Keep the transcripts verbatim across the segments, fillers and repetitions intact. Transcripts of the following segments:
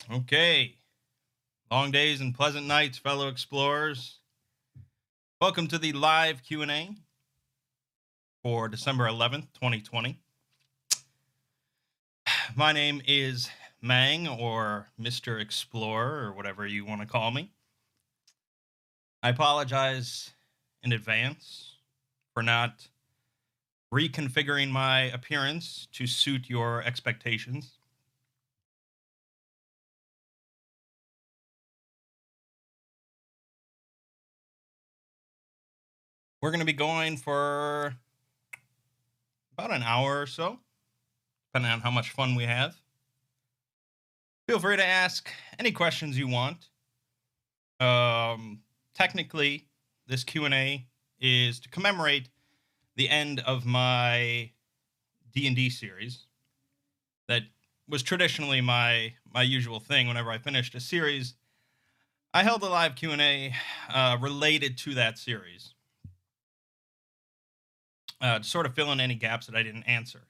Okay. Long days and pleasant nights, fellow explorers. Welcome to the live Q and A for December eleventh, twenty twenty. My name is Mang or Mister Explorer or whatever you want to call me. I apologize in advance for not reconfiguring my appearance to suit your expectations. We're going to be going for about an hour or so, depending on how much fun we have. Feel free to ask any questions you want. Um, technically, this Q and A is to commemorate the end of my D and D series. That was traditionally my my usual thing. Whenever I finished a series, I held a live Q and A uh, related to that series uh, to sort of fill in any gaps that I didn't answer.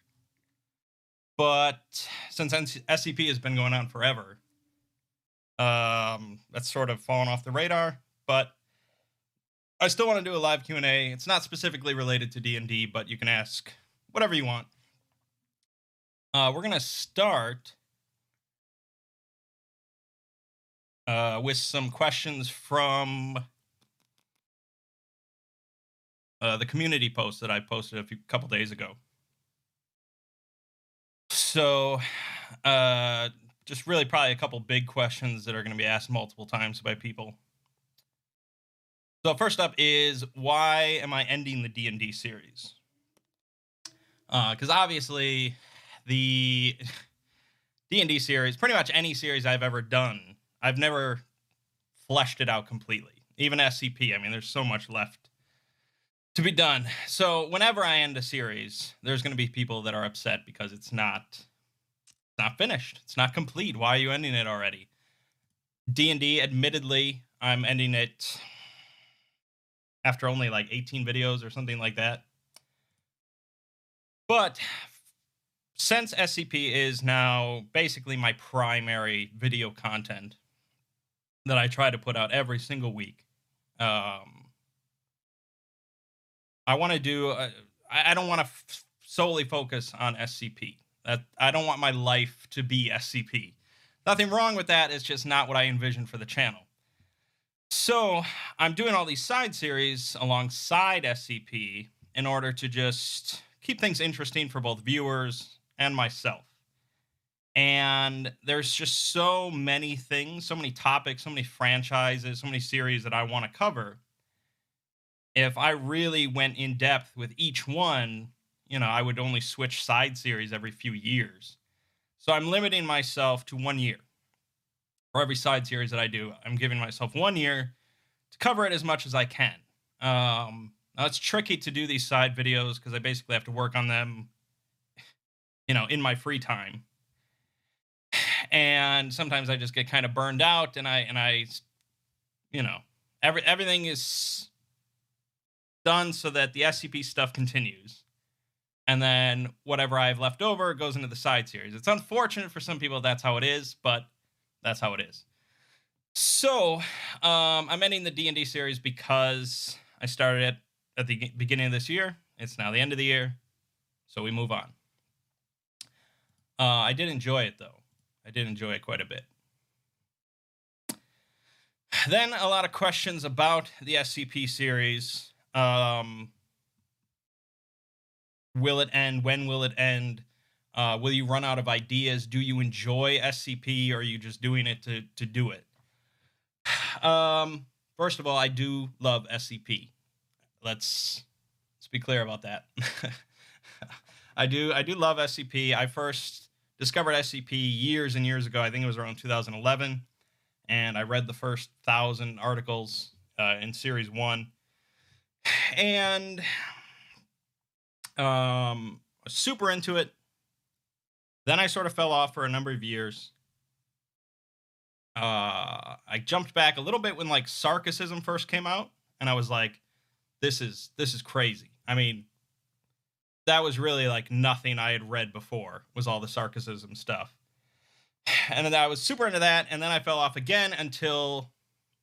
But since S C P has been going on forever, um, that's sort of fallen off the radar. But I still want to do a live Q and A. It's not specifically related to D and D, but you can ask whatever you want. Uh, we're going to start uh, with some questions from uh, the community post that I posted a few couple days ago. So, uh, just really probably a couple big questions that are going to be asked multiple times by people. So, first up is, why am I ending the D and D series? Because uh, obviously, the D and D series, pretty much any series I've ever done, I've never fleshed it out completely. Even S C P, I mean, there's so much left to be done. So whenever I end a series, there's going to be people that are upset because it's not it's not finished. It's not complete. Why are you ending it already? D and D, admittedly, I'm ending it after only like eighteen videos or something like that. But since S C P is now basically my primary video content that I try to put out every single week, um, I want to do. Uh, I, I don't want to f- solely focus on S C P. That I don't want my life to be S C P. Nothing wrong with that. It's just not what I envision for the channel. So I'm doing all these side series alongside S C P in order to just keep things interesting for both viewers and myself. And there's just so many things, so many topics, so many franchises, so many series that I want to cover. If I really went in depth with each one, you know, I would only switch side series every few years. So I'm limiting myself to one year for every side series that I do. I'm giving myself one year to cover it as much as I can. Um, now it's tricky to do these side videos because I basically have to work on them, you know, in my free time. And sometimes I just get kind of burned out, and I and I, you know, every everything is done so that the S C P stuff continues. And then whatever I have left over goes into the side series. It's unfortunate for some people that's how it is, but that's how it is. So um, I'm ending the D and D series because I started it at the beginning of this year. It's now the end of the year, so we move on. Uh, I did enjoy it, though. I did enjoy it quite a bit. Then a lot of questions about the S C P series. Um, will it end? When will it end? Uh, will you run out of ideas? Do you enjoy S C P, or are you just doing it to to do it? Um, first of all, I do love S C P. Let's let's be clear about that. I do I do love S C P. I first discovered S C P years and years ago. I think it was around two thousand eleven, and I read the first thousand articles uh, in series one, and um, was super into it. Then I sort of fell off for a number of years. Uh, I jumped back a little bit when like Sarcasm first came out, and I was like, "This is this is crazy." I mean, that was really like nothing I had read before. Was all the Sarcasm stuff, And then I was super into that, and then I fell off again until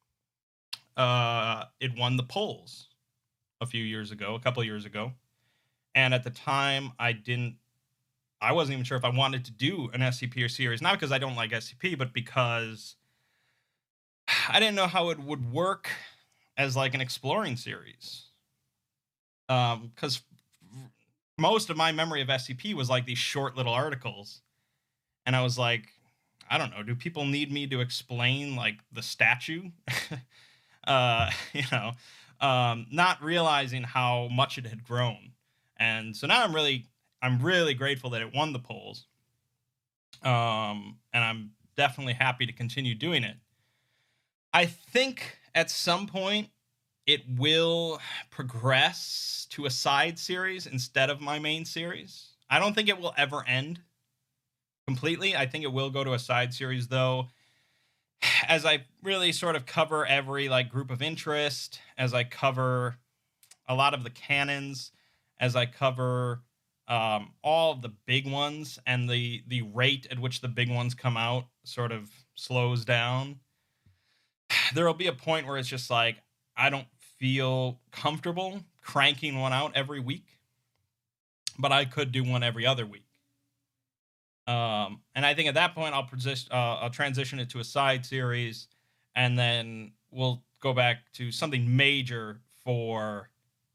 uh, it won the polls a few years ago, a couple years ago. And at the time, I didn't, I wasn't even sure if I wanted to do an S C P or series, not because I don't like S C P, but because I didn't know how it would work as like an exploring series. Um, because most of my memory of S C P was like these short little articles, and I was like, I don't know, do people need me to explain like the statue? uh, you know, um, not realizing how much it had grown. And so now I'm really, I'm really grateful that it won the polls. Um, and I'm definitely happy to continue doing it. I think at some point it will progress to a side series instead of my main series. I don't think it will ever end completely. I think it will go to a side series though, as I really sort of cover every like group of interest, as I cover a lot of the canons, as I cover um, all of the big ones, and the the rate at which the big ones come out sort of slows down. There will be a point where it's just like I don't feel comfortable cranking one out every week, but I could do one every other week. Um, and I think at that point I'll position, uh, I'll transition it to a side series, and then we'll go back to something major for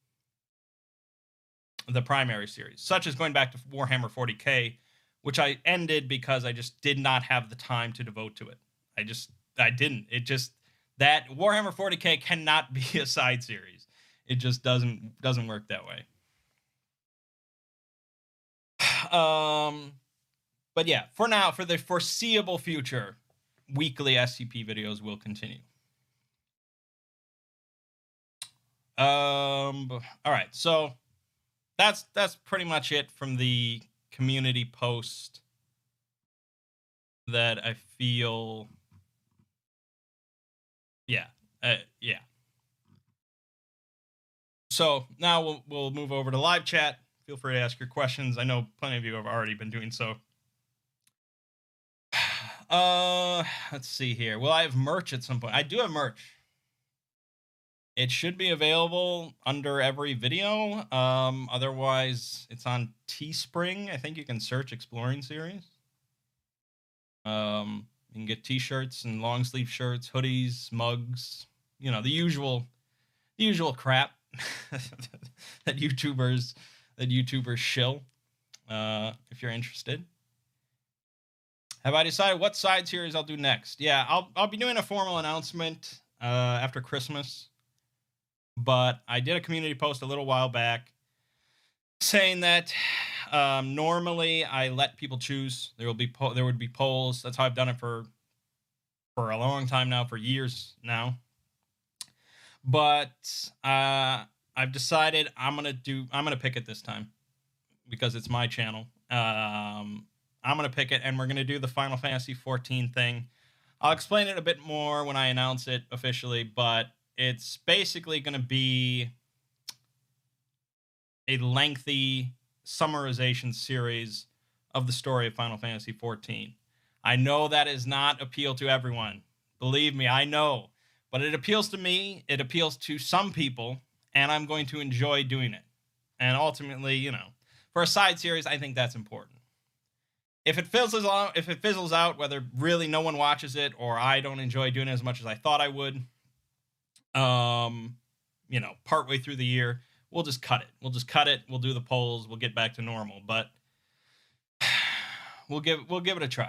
the primary series, such as going back to Warhammer forty K, which I ended because I just did not have the time to devote to it. I just I didn't. It just that Warhammer forty K cannot be a side series. It just doesn't doesn't work that way. Um, but yeah, for now, for the foreseeable future, weekly S C P videos will continue. Um, all right, so that's that's pretty much it from the community post that I feel. Yeah, uh, yeah. So now we'll we'll move over to live chat. Feel free to ask your questions. I know plenty of you have already been doing so. Uh, let's see here. Will I have merch at some point? I do have merch. It should be available under every video. Um, otherwise, it's on Teespring. I think you can search Exploring Series. Um, you can get T-shirts and long sleeve shirts, hoodies, mugs. You know, the usual, the usual crap that YouTubers that YouTubers shill. Uh, if you're interested. Have I decided what side series I'll do next? Yeah, I'll I'll be doing a formal announcement uh, after Christmas. But I did a community post a little while back saying that um, normally I let people choose. There will be po- there would be polls. That's how I've done it for for a long time now, for years now. But uh, I've decided I'm gonna do I'm gonna pick it this time because it's my channel. Um, I'm gonna pick it, and we're gonna do the Final Fantasy fourteen thing. I'll explain it a bit more when I announce it officially, but it's basically going to be a lengthy summarization series of the story of Final Fantasy fourteen. I know that is not appeal to everyone. Believe me, I know. But it appeals to me, it appeals to some people, and I'm going to enjoy doing it. And ultimately, you know, for a side series, I think that's important. If it fizzles out, if it fizzles out, whether really no one watches it or I don't enjoy doing it as much as I thought I would, um, you know, partway through the year, we'll just cut it. We'll just cut it. We'll do the polls. We'll get back to normal. But we'll give we'll give it a try.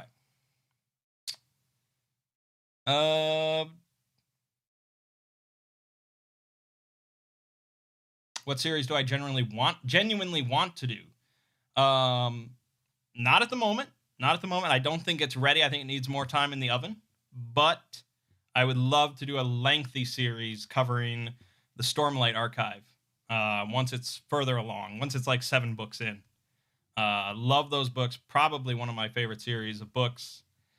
Uh, what series do I genuinely want genuinely want to do? Um, not at the moment. Not at the moment. I don't think it's ready. I think it needs more time in the oven. But I would love to do a lengthy series covering the Stormlight Archive. Uh, once it's further along, once it's like seven books in. Uh, love those books. Probably one of my favorite series of books.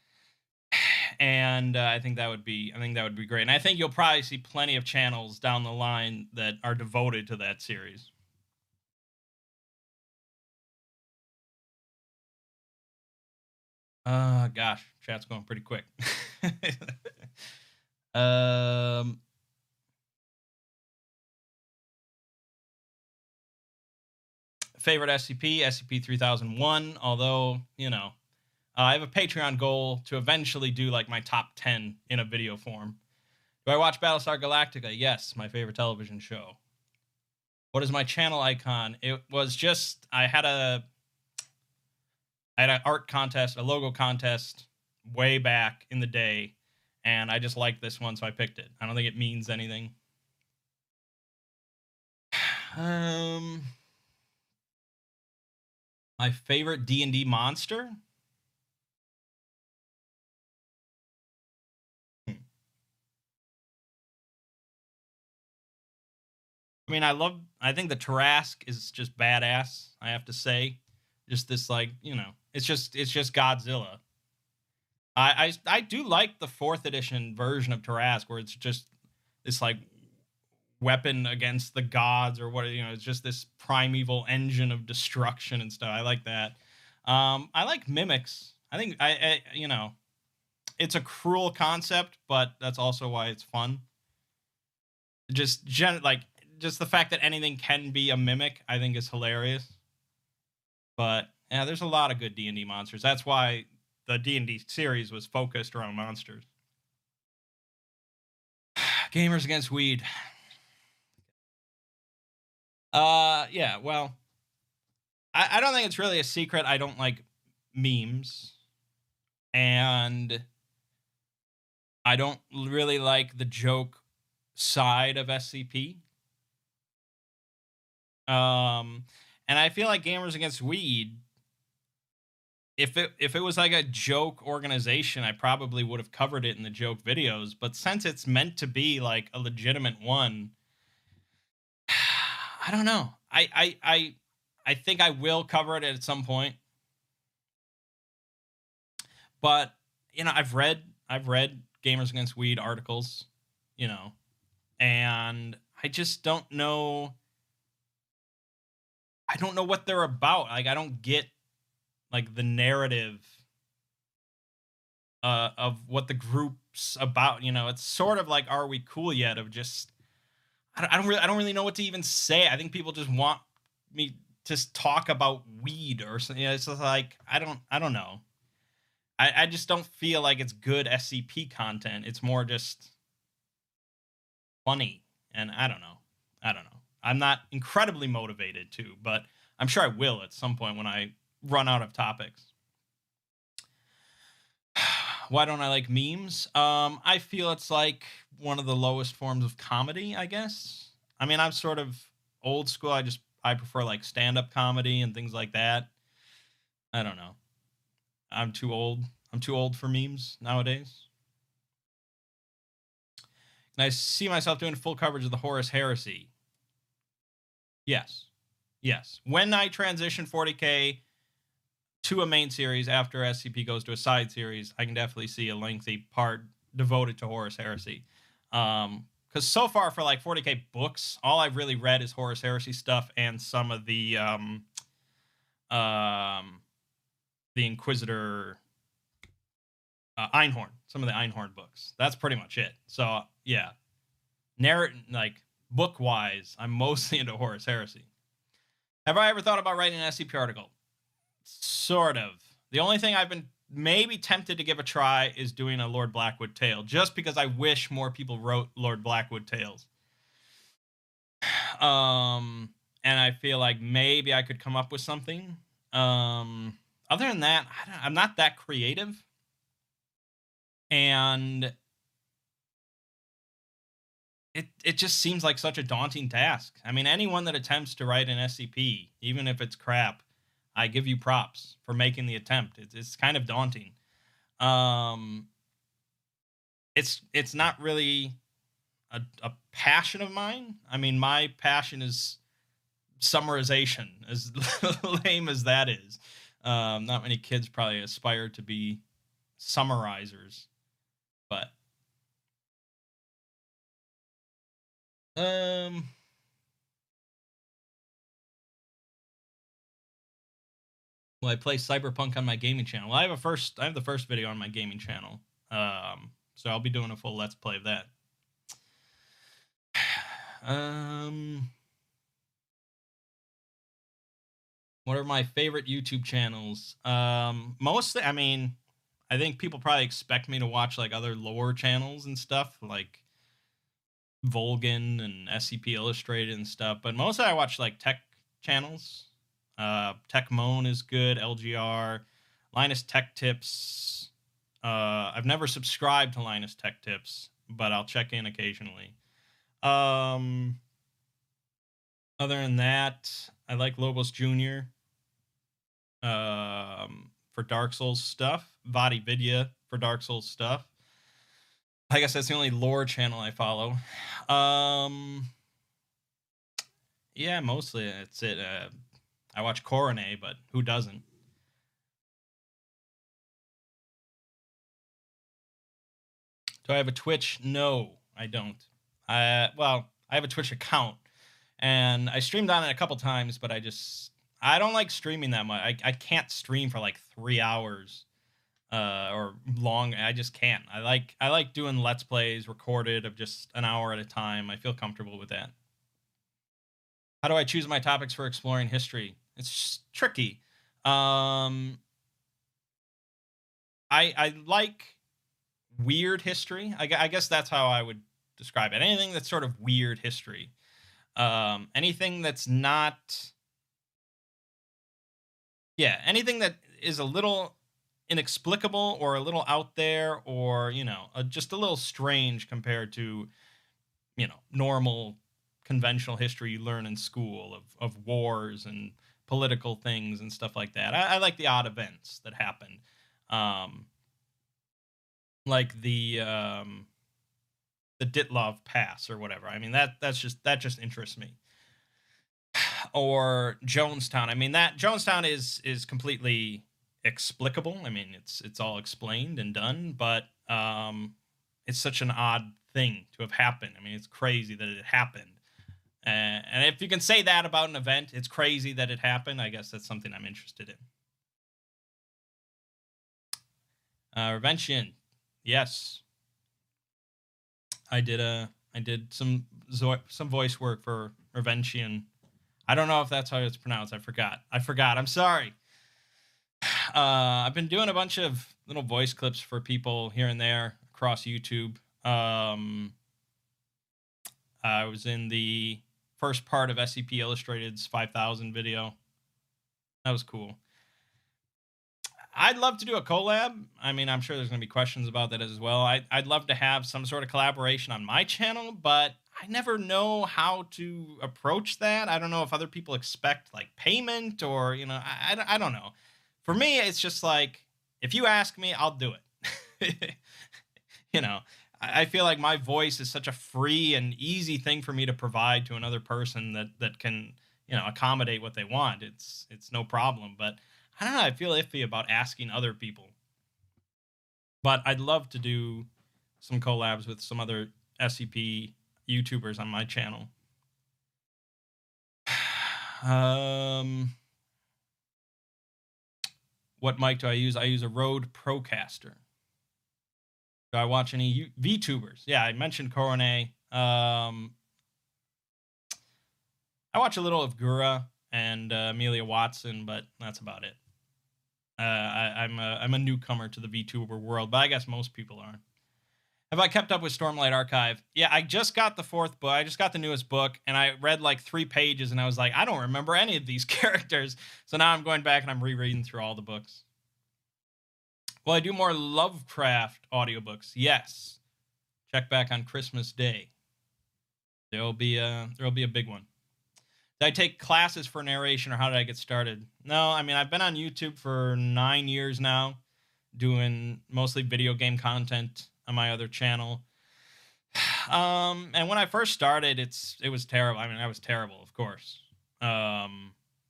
And uh, I think that would be, I think that would be great. And I think you'll probably see plenty of channels down the line that are devoted to that series. Uh, gosh, chat's going pretty quick. um, favorite S C P, S C P three thousand one. Although you know, uh, I have a Patreon goal to eventually do like my top ten in a video form. Do I watch Battlestar Galactica? Yes, my favorite television show. What is my channel icon? It was just I had a I had an art contest, a logo contest way back in the day, and I just liked this one, so I picked it. I don't think it means anything. Um, my favorite D and D monster? Hmm. I mean, I love. I think the Tarrasque is just badass. I have to say, just this like you know, it's just it's just Godzilla. I I, I do like the fourth edition version of Tarrasque, where it's just this like weapon against the gods or what you know. It's just this primeval engine of destruction and stuff. I like that. Um, I like mimics. I think I, I you know, it's a cruel concept, but that's also why it's fun. Just gen like just the fact that anything can be a mimic, I think is hilarious. But yeah, there's a lot of good D and D monsters. That's why the D and D series was focused around monsters. Gamers Against Weed. Uh, yeah. Well, I, I don't think it's really a secret. I don't like memes, and I don't really like the joke side of S C P. Um, and I feel like Gamers Against Weed, if it if it was like a joke organization, I probably would have covered it in the joke videos. But since it's meant to be like a legitimate one, I don't know. I I I I think I will cover it at some point. But you know, I've read I've read Gamers Against Weed articles, you know, and I just don't know. I don't know what they're about. Like I don't get like the narrative uh, of what the group's about. You know, it's sort of like "Are We Cool Yet?" of just I don't, I don't really I don't really know what to even say. I think people just want me to talk about weed or something. You know, it's just like I don't I don't know. I, I just don't feel like it's good S C P content. It's more just funny, and I don't know. I don't know. I'm not incredibly motivated to, but I'm sure I will at some point when I run out of topics. Why don't I like memes? Um, I feel it's like one of the lowest forms of comedy, I guess. I mean, I'm sort of old school. I just I prefer like stand-up comedy and things like that. I don't know. I'm too old. I'm too old for memes nowadays. And I see myself doing full coverage of the Horus Heresy. Yes. Yes. When I transition forty K to a main series after S C P goes to a side series, I can definitely see a lengthy part devoted to Horus Heresy. Um, because so far for like forty K books, all I've really read is Horus Heresy stuff and some of the um, um, the Inquisitor uh, Einhorn, some of the Einhorn books. That's pretty much it. So yeah, narrative like book wise, I'm mostly into Horus Heresy. Have I ever thought about writing an S C P article? Sort of. The only thing I've been maybe tempted to give a try is doing a Lord Blackwood tale, just because I wish more people wrote Lord Blackwood tales. Um, and I feel like maybe I could come up with something. Um, other than that, I don't, I'm not that creative, and it it just seems like such a daunting task. I mean, anyone that attempts to write an S C P, even if it's crap, I give you props for making the attempt. It's it's kind of daunting. Um, it's it's not really a, a passion of mine. I mean, my passion is summarization, as lame as that is. Um, not many kids probably aspire to be summarizers, but um, Well, I play Cyberpunk on my gaming channel. Well, I have a first. I have the first video on my gaming channel. Um, so I'll be doing a full Let's Play of that. Um, what are my favorite YouTube channels? Um, mostly, I mean, I think people probably expect me to watch like other lore channels and stuff, like Volgan and S C P Illustrated and stuff. But mostly, I watch like tech channels. Uh, Tech Moan is good. L G R, Linus Tech Tips. Uh, I've never subscribed to Linus Tech Tips, but I'll check in occasionally. Um, other than that, I like Lobos Junior Um, for Dark Souls stuff. Vadi Vidya for Dark Souls stuff. I guess that's the only lore channel I follow. Um, yeah, mostly that's it. Uh, I watch Coronet, but who doesn't? Do I have a Twitch? No, I don't. I well, I have a Twitch account, and I streamed on it a couple times, but I just I don't like streaming that much. I I can't stream for like three hours, uh, or long. I just can't. I like I like doing Let's Plays recorded of just an hour at a time. I feel comfortable with that. How do I choose my topics for exploring history? It's tricky. Um, I I like weird history. I, I guess that's how I would describe it. Anything that's sort of weird history. Um, anything that's not, yeah, anything that is a little inexplicable or a little out there or, you know, uh, just a little strange compared to, you know, normal conventional history you learn in school of, of wars and political things and stuff like that. I, I like the odd events that happen. Um, like the, um, the Ditlov Pass or whatever. I mean, that that's just that just interests me. Or Jonestown. I mean, that Jonestown is is completely explicable. I mean, it's it's all explained and done, but um, it's such an odd thing to have happened. I mean, it's crazy that it happened. Uh, and if you can say that about an event, it's crazy that it happened. I guess that's something I'm interested in. Uh, Reventian, yes, I did a I did some some voice work for Reventian. I don't know if that's how it's pronounced. I forgot. I forgot. I'm sorry. Uh, I've been doing a bunch of little voice clips for people here and there across YouTube. Um, I was in the first part of S C P Illustrated's five thousand video. That was cool. I'd love to do a collab. I mean, I'm sure there's going to be questions about that as well. I, I'd love to have some sort of collaboration on my channel, but I never know how to approach that. I don't know if other people expect like payment or, you know, I, I, I don't know. For me, it's just like, if you ask me, I'll do it. You know, I, I feel like my voice is such a free and easy thing for me to provide to another person that, that can, you know, accommodate what they want. It's, it's no problem. But I don't know. I feel iffy about asking other people. But I'd love to do some collabs with some other S C P YouTubers on my channel. Um, what mic do I use? I use a Rode Procaster. Do I watch any VTubers? Yeah, I mentioned Coronet. Um, I watch a little of Gura and uh, Amelia Watson, but that's about it. Uh, I, I'm a I'm a newcomer to the VTuber world, but I guess most people are. Have I kept up with Stormlight Archive? Yeah, I just got the fourth book. I just got the newest book, and I read like three pages, and I was like, I don't remember any of these characters. So now I'm going back and I'm rereading through all the books. Will I do more Lovecraft audiobooks? Yes. Check back on Christmas Day. There'll be a there'll be a big one. Did I take classes for narration, or how did I get started? No, I mean, I've been on YouTube for nine years now, doing mostly video game content on my other channel. Um, and when I first started, it's it was terrible. I mean, I was terrible, of course. Um,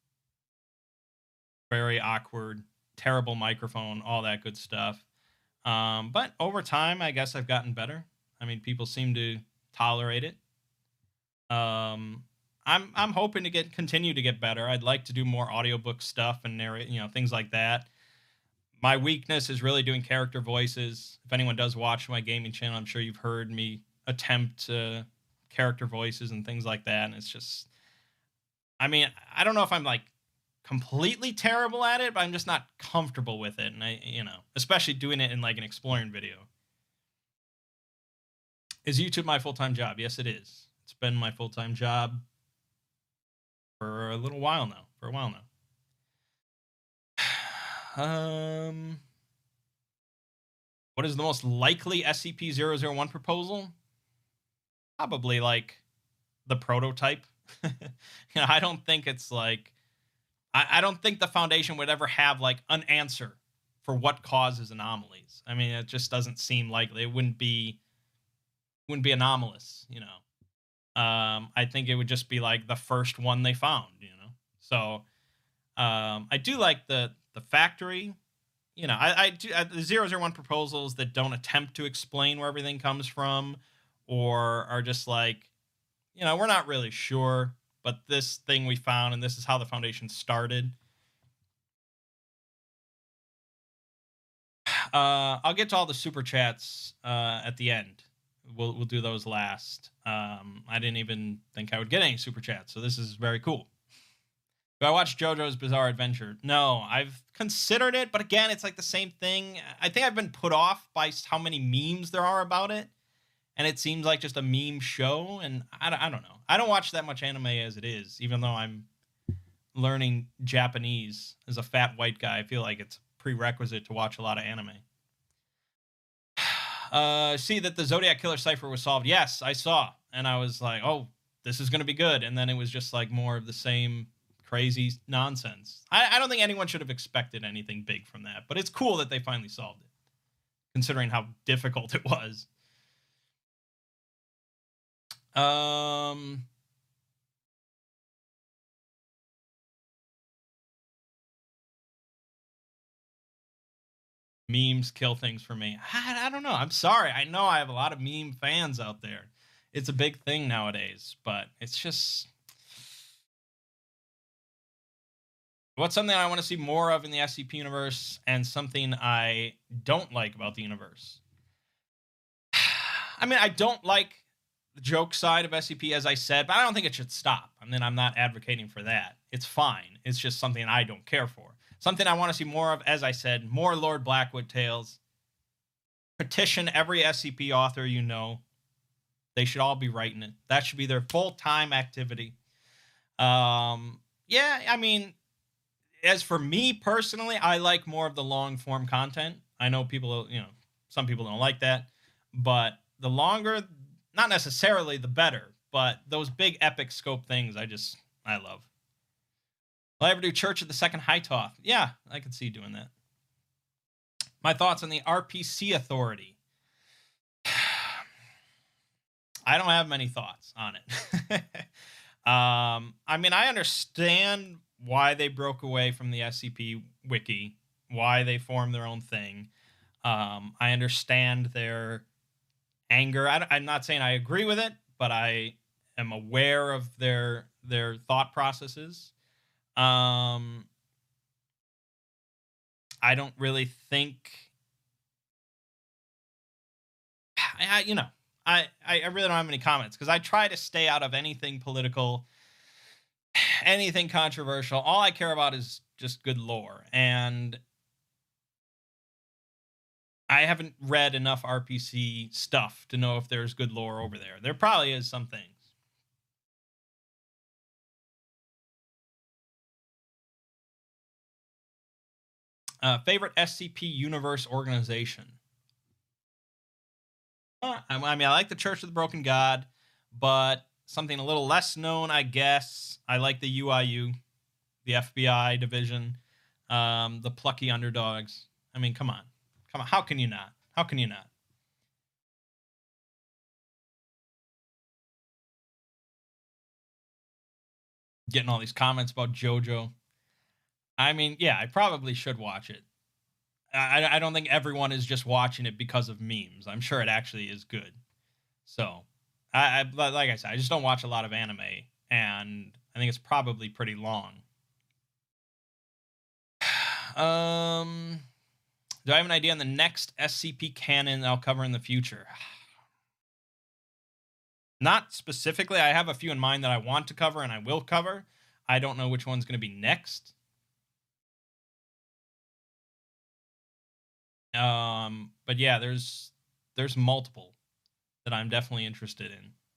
very awkward, terrible microphone, all that good stuff. Um, but over time, I guess I've gotten better. I mean, people seem to tolerate it. Um, I'm I'm hoping to get continue to get better. I'd like to do more audiobook stuff and narrate, you know, things like that. My weakness is really doing character voices. If anyone does watch my gaming channel, I'm sure you've heard me attempt uh, character voices and things like that. And it's just, I mean, I don't know if I'm like completely terrible at it, but I'm just not comfortable with it. And I, you know, especially doing it in like an exploring video. Is YouTube my full time job? Yes, it is. It's been my full time job for a little while now. For a while now. Um, what is the most likely S C P zero zero one proposal? Probably like the prototype. you know, I don't think it's like, I, I don't think the Foundation would ever have like an answer for what causes anomalies. I mean, it just doesn't seem likely. It wouldn't be, wouldn't be anomalous, you know. Um, I think it would just be like the first one they found, you know. So, um, I do like the the factory. You know, I, I do uh, the zero zero one proposals that don't attempt to explain where everything comes from, or are just like, you know, we're not really sure, but this thing we found, and this is how the Foundation started. Uh, I'll get to all the super chats uh, at the end. We'll we'll do those last. Um, I didn't even think I would get any super chats, so this is very cool. Do I watch JoJo's Bizarre Adventure? No, I've considered it, but again, it's like the same thing. I think I've been put off by how many memes there are about it, and it seems like just a meme show, and I, I don't know. I don't watch that much anime as it is, even though I'm learning Japanese as a fat white guy. I feel like it's prerequisite to watch a lot of anime. Uh, see that the Zodiac Killer cipher was solved. Yes, I saw, and I was like, oh, this is going to be good, and then it was just like more of the same crazy nonsense. I, I don't think anyone should have expected anything big from that, but it's cool that they finally solved it, considering how difficult it was. Um, memes kill things for me. I, I don't know. I'm sorry. I know I have a lot of meme fans out there. It's a big thing nowadays, but it's just... What's something I want to see more of in the S C P universe, and something I don't like about the universe? I mean, I don't like the joke side of S C P, as I said, but I don't think it should stop. I mean, I'm not advocating for that. It's fine. It's just something I don't care for. Something I want to see more of, as I said, more Lord Blackwood tales. Petition every S C P author you know. They should all be writing it. That should be their full-time activity. Um, yeah, I mean... As for me personally, I like more of the long form content. I know people, you know, some people don't like that, but the longer, not necessarily the better, but those big epic scope things, I just, I love. Will I ever do Church of the Second Hightoth? Yeah, I could see doing that. My thoughts on the R P C Authority. I don't have many thoughts on it. um, I mean, I understand why they broke away from the S C P wiki, why they formed their own thing. Um, I understand their anger. I, I'm not saying I agree with it, but I am aware of their their thought processes. Um, I don't really think, I, I you know, I, I really don't have any comments because I try to stay out of anything political, anything controversial. All I care about is just good lore. And I haven't read enough R P C stuff to know if there's good lore over there. There probably is some things. Uh, favorite S C P universe organization? Uh, I, I mean, I like the Church of the Broken God, but something a little less known, I guess. I like the U I U, the F B I division, um, the plucky underdogs. I mean, come on. Come on. How can you not? How can you not? Getting all these comments about JoJo. I mean, yeah, I probably should watch it. I, I don't think everyone is just watching it because of memes. I'm sure it actually is good. So, I, I like I said, I just don't watch a lot of anime and I think it's probably pretty long. Um, do I have an idea on the next S C P canon I'll cover in the future? Not specifically. I have a few in mind that I want to cover and I will cover. I don't know which one's going to be next. Um, but yeah, there's there's multiple that I'm definitely interested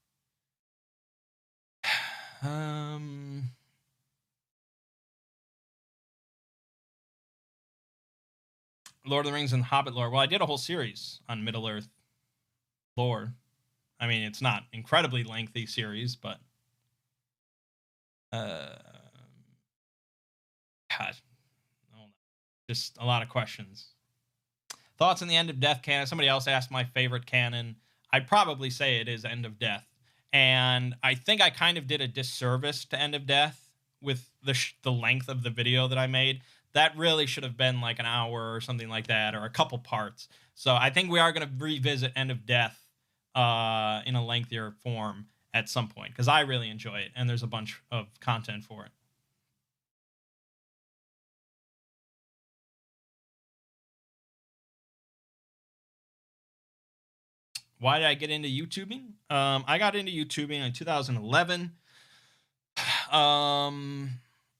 in. Um, Lord of the Rings and Hobbit lore. Well, I did a whole series on Middle Earth lore. I mean, it's not incredibly lengthy series, but uh, God, just a lot of questions. Thoughts on the End of Death canon? Somebody else asked my favorite canon. I'd probably say it is End of Death, and I think I kind of did a disservice to End of Death with the sh- the length of the video that I made. That really should have been like an hour or something like that, or a couple parts. So I think we are going to revisit End of Death uh, in a lengthier form at some point, because I really enjoy it, and there's a bunch of content for it. Why did I get into YouTubing? Um, I got into YouTubing in two thousand eleven. Um,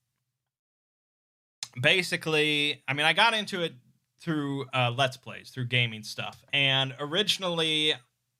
basically, I mean, I got into it through uh, Let's Plays, through gaming stuff. And originally,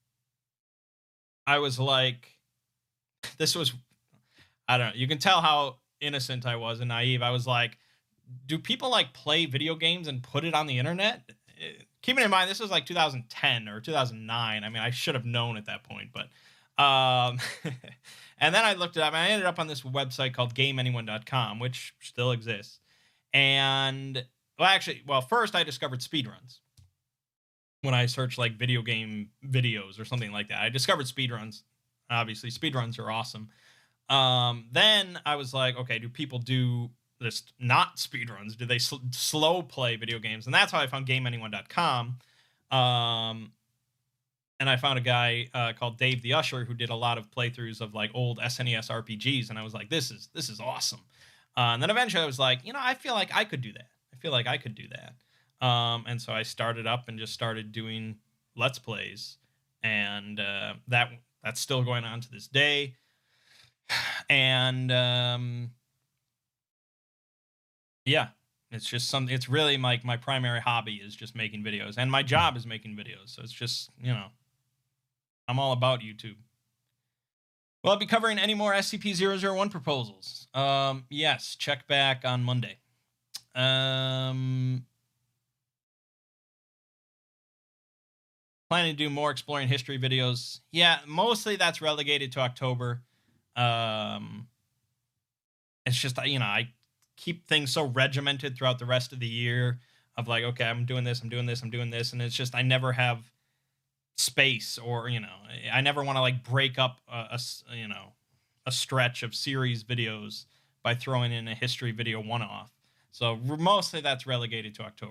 I was like, this was, I don't know, you can tell how innocent I was and naive. I was like, do people like play video games and put it on the internet? Keeping in mind, this was like two thousand ten or two thousand nine. I mean, I should have known at that point, but. Um, and then I looked it up and I ended up on this website called game anyone dot com, which still exists. And, well, actually, well, first I discovered speedruns. When I searched like video game videos or something like that, I discovered speedruns. Obviously, speedruns are awesome. Um, then I was like, okay, do people do this not speedruns? Do they sl- slow play video games? And that's how I found game anyone dot com. Um, and I found a guy uh, called Dave the Usher who did a lot of playthroughs of like old S N E S R P Gs, and I was like, this is this is awesome. Uh, and then eventually I was like, you know, I feel like I could do that. I feel like I could do that. Um, and so I started up and just started doing Let's Plays, and uh, that that's still going on to this day. And um, yeah, it's just something. It's really like my primary hobby is just making videos, and my job is making videos. So it's just, you know, I'm all about YouTube. Will I be covering any more S C P zero zero one proposals? Um, yes, check back on Monday. Um, planning to do more exploring history videos. Yeah, mostly that's relegated to October. Um, it's just, you know, I keep things so regimented throughout the rest of the year of like, okay, I'm doing this, I'm doing this, I'm doing this. And it's just, I never have space, or, you know, I never want to like break up a, a, you know, a stretch of series videos by throwing in a history video one-off. So mostly that's relegated to October.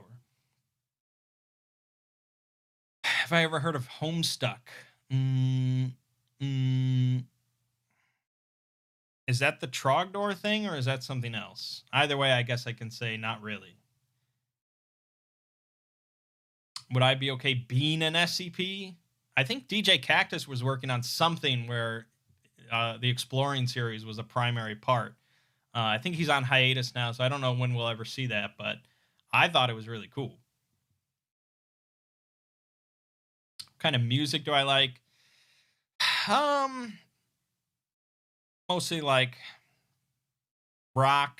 Have I ever heard of Homestuck? Mm, mm, is that the Trogdor thing, or is that something else? Either way, I guess I can say not really. Would I be okay being an S C P? I think D J Cactus was working on something where uh, the Exploring series was a primary part. Uh, I think he's on hiatus now, so I don't know when we'll ever see that, but I thought it was really cool. What kind of music do I like? Um, mostly like rock,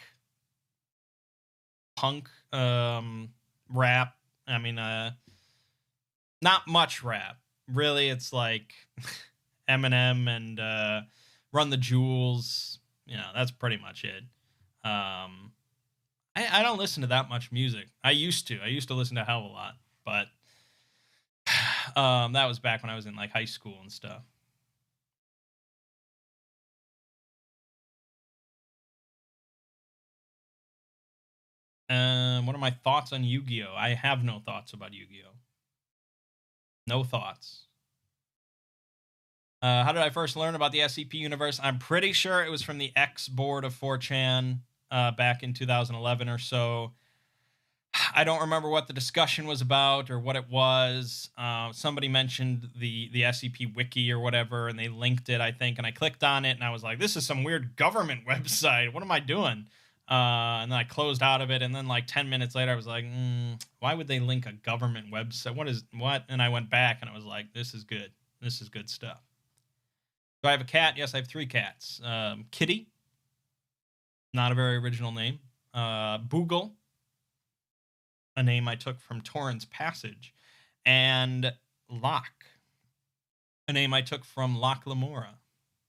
punk, um, rap. I mean, uh, not much rap. Really, it's like Eminem and uh, Run the Jewels. You know, that's pretty much it. Um, I, I don't listen to that much music. I used to. I used to listen to a hell of a lot, but um, that was back when I was in like high school and stuff. Um, what are my thoughts on Yu-Gi-Oh? I have no thoughts about Yu-Gi-Oh. No thoughts. Uh, how did I first learn about the S C P universe? I'm pretty sure it was from the X board of four chan uh, back in two thousand eleven or so. I don't remember what the discussion was about or what it was. Uh, somebody mentioned the the S C P wiki or whatever, and they linked it, I think, and I clicked on it, and I was like, "This is some weird government website. What am I doing?" Uh, and then I closed out of it, and then like ten minutes later, I was like, mm, "Why would they link a government website? What is what?" And I went back, and I was like, "This is good. This is good stuff." Do I have a cat? Yes, I have three cats. Um, Kitty, not a very original name. Uh, Boogle, a name I took from Torrance Passage, and Locke, a name I took from Locke Lamora.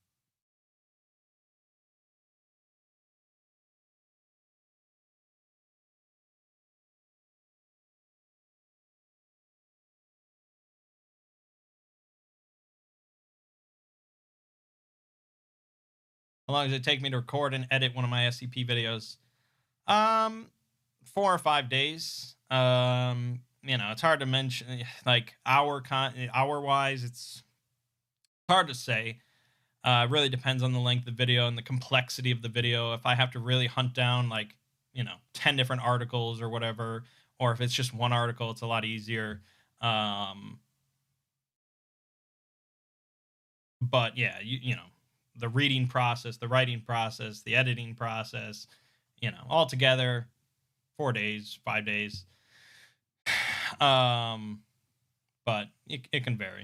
How long does it take me to record and edit one of my S C P videos? Um, four or five days. Um, you know, it's hard to mention like hour con hour wise. It's hard to say. Uh, it really depends on the length of the video and the complexity of the video. If I have to really hunt down like, you know, ten different articles or whatever, or if it's just one article, it's a lot easier. Um, but yeah, you you know, the reading process, the writing process, the editing process, you know, all together, four days, five days. Um, but it, it can vary.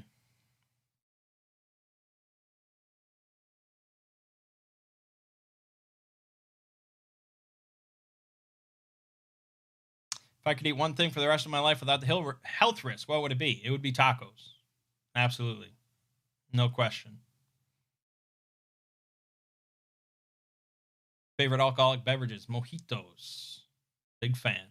If I could eat one thing for the rest of my life without the health risk, what would it be? It would be tacos. Absolutely. No question. Favorite alcoholic beverages? Mojitos. Big fan.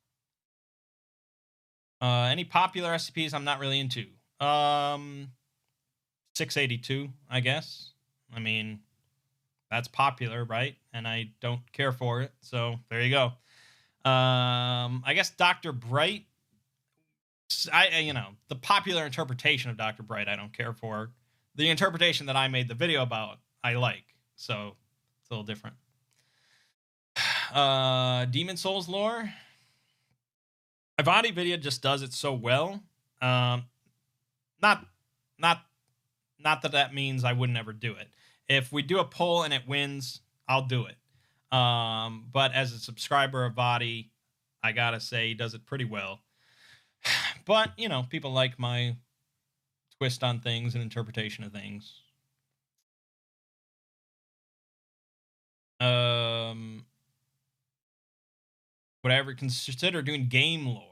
Uh, any popular recipes I'm not really into? Um, six eighty-two, I guess. I mean, that's popular, right? And I don't care for it. So there you go. Um, I guess Doctor Bright. I, you know, the popular interpretation of Doctor Bright, I don't care for. The interpretation that I made the video about, I like. So it's a little different. Uh, Demon Souls lore. Ivani Vidya just does it so well. Um, not, not, not that that means I would never do it. If we do a poll and it wins, I'll do it. Um, but as a subscriber of Vadi, I gotta say he does it pretty well. But you know, people like my twist on things and interpretation of things. Um, would I ever consider doing game lore?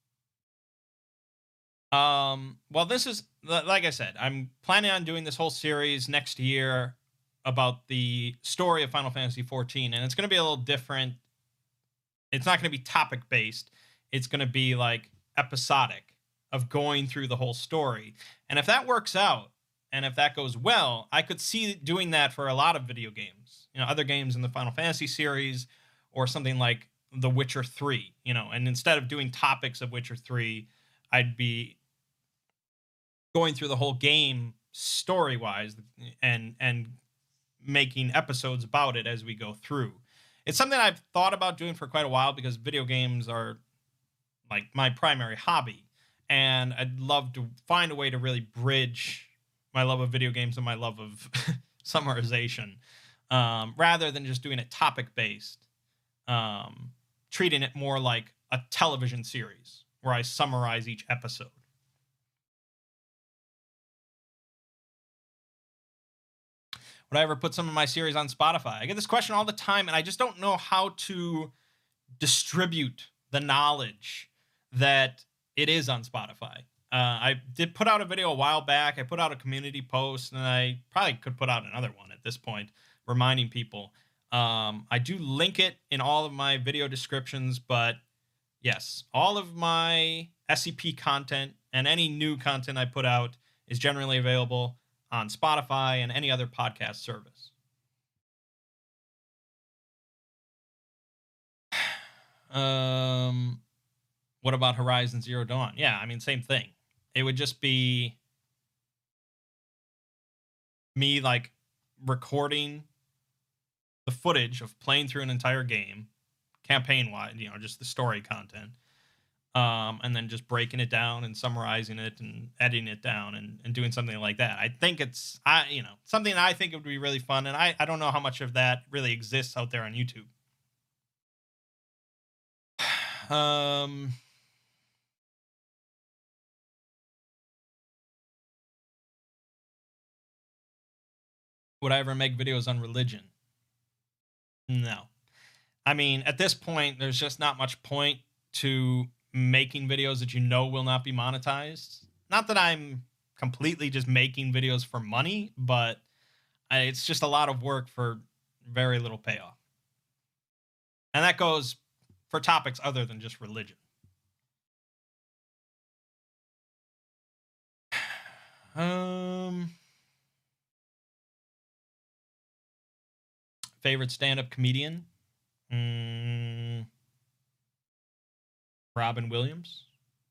Um, well, this is like I said, I'm planning on doing this whole series next year about the story of Final Fantasy fourteen, and it's going to be a little different. It's not going to be topic based. It's going to be like episodic of going through the whole story. And if that works out, and if that goes well, I could see doing that for a lot of video games. You know, other games in the Final Fantasy series, or something like The Witcher three. You know, and instead of doing topics of Witcher three, I'd be going through the whole game story wise and and making episodes about it as we go through. It's something I've thought about doing for quite a while because video games are like my primary hobby, and I'd love to find a way to really bridge my love of video games and my love of summarization, um, rather than just doing it topic based, um, treating it more like a television series where I summarize each episode. Would I ever put some of my series on Spotify? I get this question all the time, and I just don't know how to distribute the knowledge that it is on Spotify. Uh, I did put out a video a while back. I put out a community post, and I probably could put out another one at this point, reminding people. Um, I do link it in all of my video descriptions, but yes, all of my S C P content and any new content I put out is generally available on Spotify and any other podcast service. Um, what about Horizon Zero Dawn? Yeah, I mean, same thing. It would just be me like recording the footage of playing through an entire game, campaign wide, you know, just the story content, um, and then just breaking it down and summarizing it and editing it down and, and doing something like that. I think it's I you know something I think it would be really fun, and I I don't know how much of that really exists out there on YouTube. um. Would I ever make videos on religion? No. I mean, at this point, there's just not much point to making videos that you know will not be monetized. Not that I'm completely just making videos for money, but I, it's just a lot of work for very little payoff. And that goes for topics other than just religion. Um, favorite stand-up comedian? Mm, Robin Williams.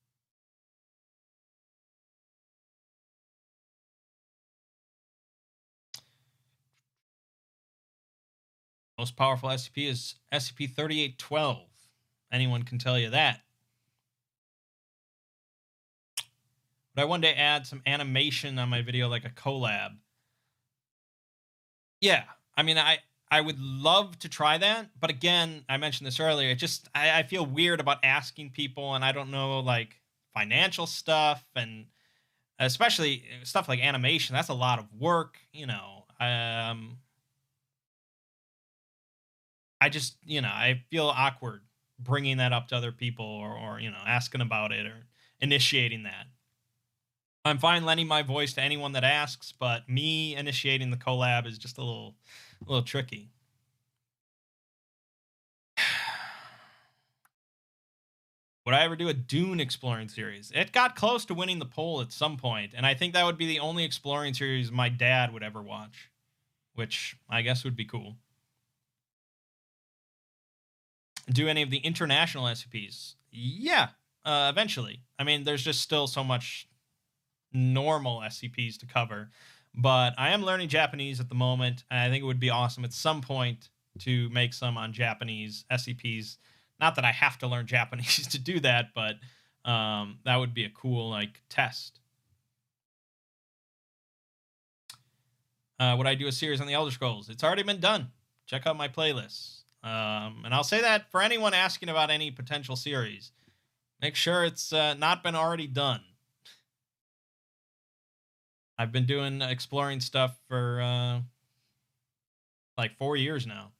Most powerful S C P is S C P thirty-eight twelve. Anyone can tell you that. But I one day add some animation on my video, like a collab. Yeah, I mean, I I would love to try that, but again, I mentioned this earlier. It just I, I feel weird about asking people, and I don't know like financial stuff, and especially uh, stuff like animation. That's a lot of work, you know. Um, I just you know I feel awkward bringing that up to other people, or or you know asking about it or initiating that. I'm fine lending my voice to anyone that asks, but me initiating the collab is just a little, a little tricky. Would I ever do a Dune exploring series? It got close to winning the poll at some point, and I think that would be the only exploring series my dad would ever watch, which I guess would be cool. Do any of the international S C Ps? Yeah, uh, eventually. I mean, there's just still so much normal S C Ps to cover. But I am learning Japanese at the moment, and I think it would be awesome at some point to make some on Japanese S C Ps. Not that I have to learn Japanese to do that, but um, that would be a cool like test. Uh, would I do a series on the Elder Scrolls? It's already been done. Check out my playlists. Um, and I'll say that for anyone asking about any potential series, make sure it's uh, not been already done. I've been doing exploring stuff for uh, like four years now.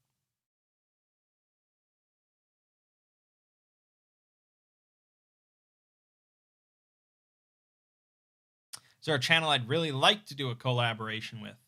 Is there a channel I'd really like to do a collaboration with?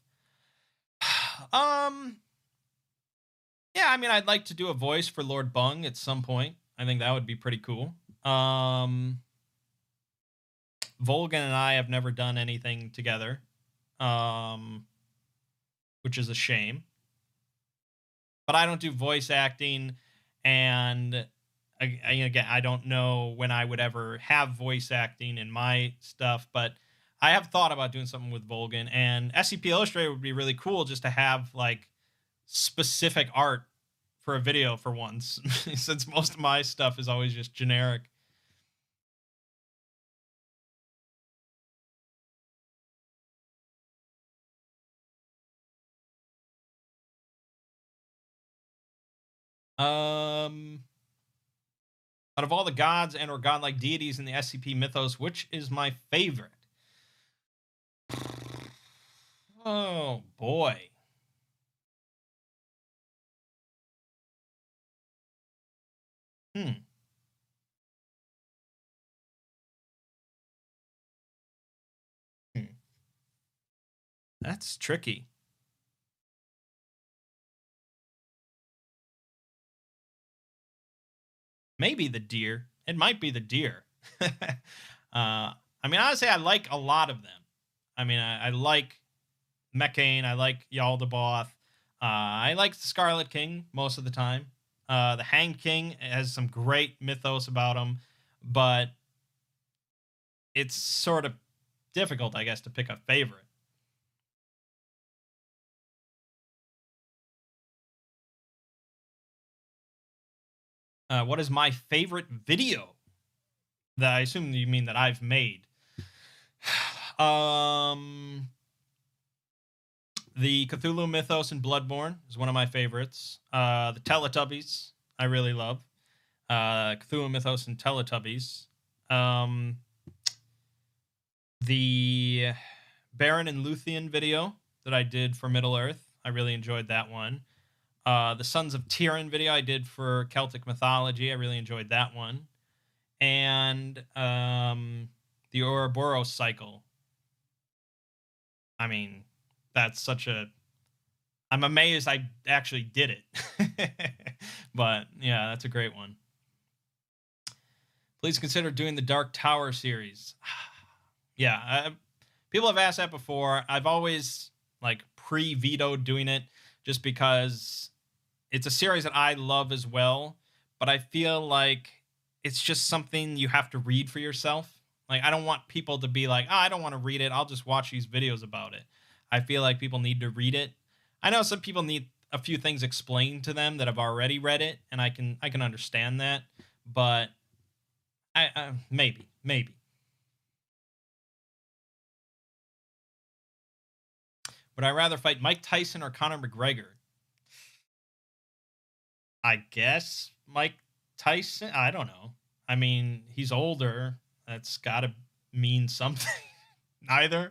um, yeah, I mean, I'd like to do a voice for Lord Bung at some point. I think that would be pretty cool. Um, Volgan and I have never done anything together, um, which is a shame. But I don't do voice acting, and I, I, again, I don't know when I would ever have voice acting in my stuff, but I have thought about doing something with Volgan, and S C P Illustrator would be really cool just to have like specific art for a video for once, since most of my stuff is always just generic. Um, out of all the gods and or godlike deities in the S C P mythos, which is my favorite? Oh boy. Hmm. Hmm. That's tricky. Maybe the deer. It might be the deer. uh, I mean, honestly, I like a lot of them. I mean, I, I like Mechane. I like Yaldabaoth. Uh, I like the Scarlet King most of the time. Uh, the Hanged King has some great mythos about him, but it's sort of difficult, I guess, to pick a favorite. Uh, what is my favorite video? That I assume you mean that I've made. um, the Cthulhu Mythos and Bloodborne is one of my favorites. Uh, the Teletubbies I really love. Uh, Cthulhu Mythos and Teletubbies. Um, the Baron and Luthien video that I did for Middle Earth, I really enjoyed that one. Uh, the Sons of Tyrion video I did for Celtic mythology, I really enjoyed that one. And um, the Ouroboros cycle. I mean, that's such a... I'm amazed I actually did it. But, yeah, that's a great one. Please consider doing the Dark Tower series. Yeah, I, people have asked that before. I've always, like, pre-vetoed doing it just because it's a series that I love as well, but I feel like it's just something you have to read for yourself. Like, I don't want people to be like, oh, I don't want to read it. I'll just watch these videos about it. I feel like people need to read it. I know some people need a few things explained to them that have already read it, and I can I can understand that, but I uh, maybe, maybe. Would I rather fight Mike Tyson or Conor McGregor? I guess Mike Tyson. I don't know. I mean, he's older. That's got to mean something. Neither.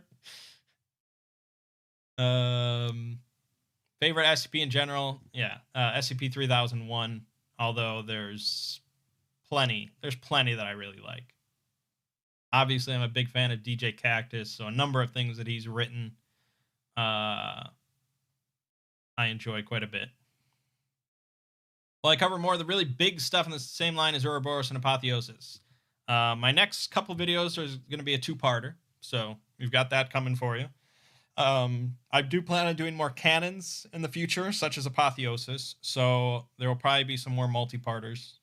Um, favorite S C P in general? Yeah, uh, S C P three thousand one. Although there's plenty. There's plenty that I really like. Obviously, I'm a big fan of D J Cactus, so a number of things that he's written, uh, I enjoy quite a bit. Well, I cover more of the really big stuff in the same line as Ouroboros and Apotheosis. Uh, my next couple videos are going to be a two-parter, so we've got that coming for you. Um, I do plan on doing more canons in the future, such as Apotheosis, so there will probably be some more multi-parters.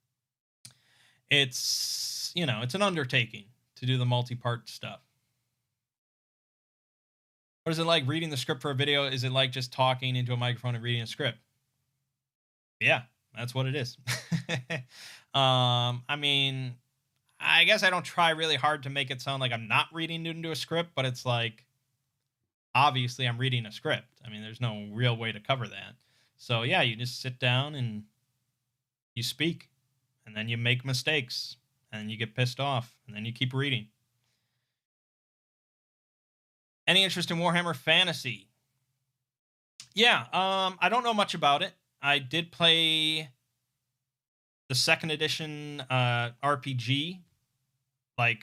It's, you know, it's an undertaking to do the multi-part stuff. What is it like reading the script for a video? Is it like just talking into a microphone and reading a script? Yeah, that's what it is. um, I mean, I guess I don't try really hard to make it sound like I'm not reading into a script, but it's like, obviously I'm reading a script. I mean, there's no real way to cover that. So yeah, you just sit down and you speak, and then you make mistakes, and you get pissed off, and then you keep reading. Any interest in Warhammer Fantasy? Yeah, um, I don't know much about it. I did play the second edition uh, R P G, like,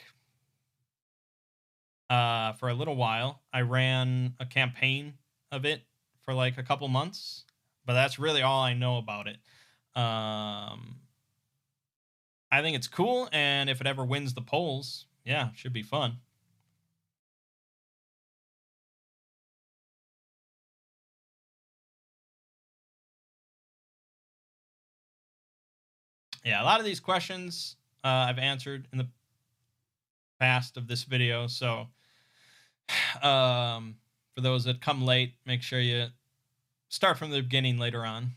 uh, for a little while. I ran a campaign of it for like a couple months, but that's really all I know about it. Um, I think it's cool, and if it ever wins the polls, yeah, it should be fun. Yeah, a lot of these questions uh, I've answered in the past of this video, so um, for those that come late, make sure you start from the beginning later on.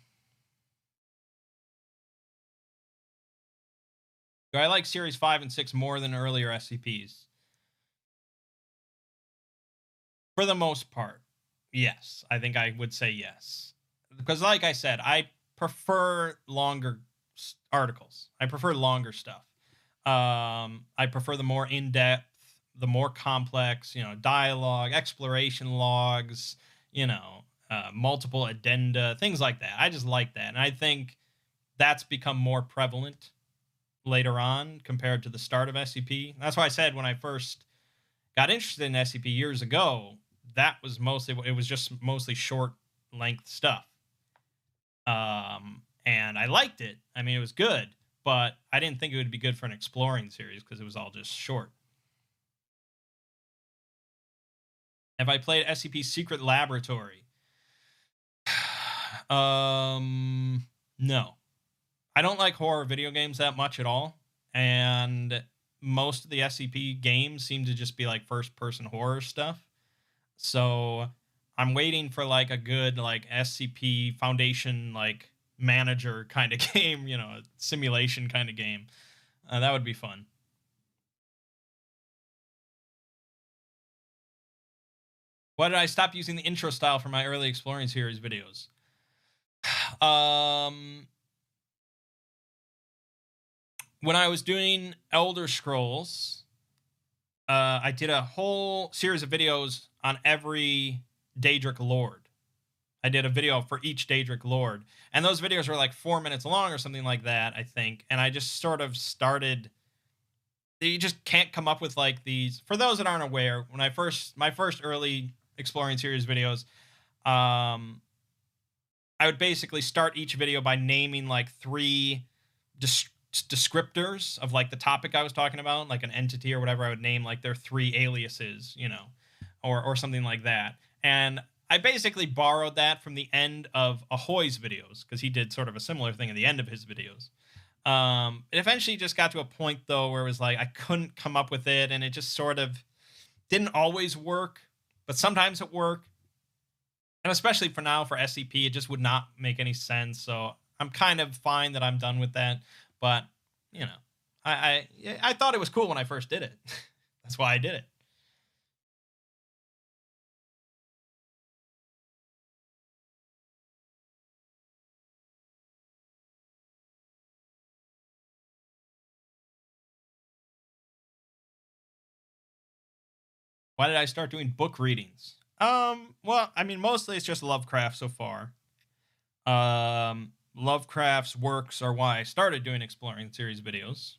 Do I like Series five and six more than earlier S C Ps? For the most part, yes. I think I would say yes. Because like I said, I prefer longer articles. I prefer longer stuff. Um, I prefer the more in-depth, the more complex, you know, dialogue, exploration logs, you know, uh, multiple addenda, things like that. I just like that. And I think that's become more prevalent later on compared to the start of S C P. That's why I said when I first got interested in S C P years ago, that was mostly, it was just mostly short length stuff. Um, and I liked it. I mean, it was good, but I didn't think it would be good for an exploring series because it was all just short. Have I played S C P Secret Laboratory? um, no. I don't like horror video games that much at all, and most of the S C P games seem to just be like first-person horror stuff. So I'm waiting for like a good like S C P Foundation like manager kind of game, you know, a simulation kind of game. Uh, that would be fun. Why did I stop using the intro style for my early Exploring series videos? Um, when I was doing Elder Scrolls, uh, I did a whole series of videos on every Daedric Lord. I did a video for each Daedric Lord, and those videos were like four minutes long or something like that, I think. And I just sort of started. You just can't come up with like these. For those that aren't aware, when I first my first early Exploring series videos, um, I would basically start each video by naming like three des- descriptors of like the topic I was talking about, like an entity or whatever. I would name like their three aliases, you know, or or something like that. And I basically borrowed that from the end of Ahoy's videos, because he did sort of a similar thing at the end of his videos. Um, it eventually just got to a point though where it was like I couldn't come up with it, and it just sort of didn't always work, but sometimes it worked. And especially for now for S C P, it just would not make any sense. So I'm kind of fine that I'm done with that. But you know, I I, I thought it was cool when I first did it. That's why I did it. Why did I start doing book readings? Um, well, I mean, mostly it's just Lovecraft so far. Um, Lovecraft's works are why I started doing Exploring series videos.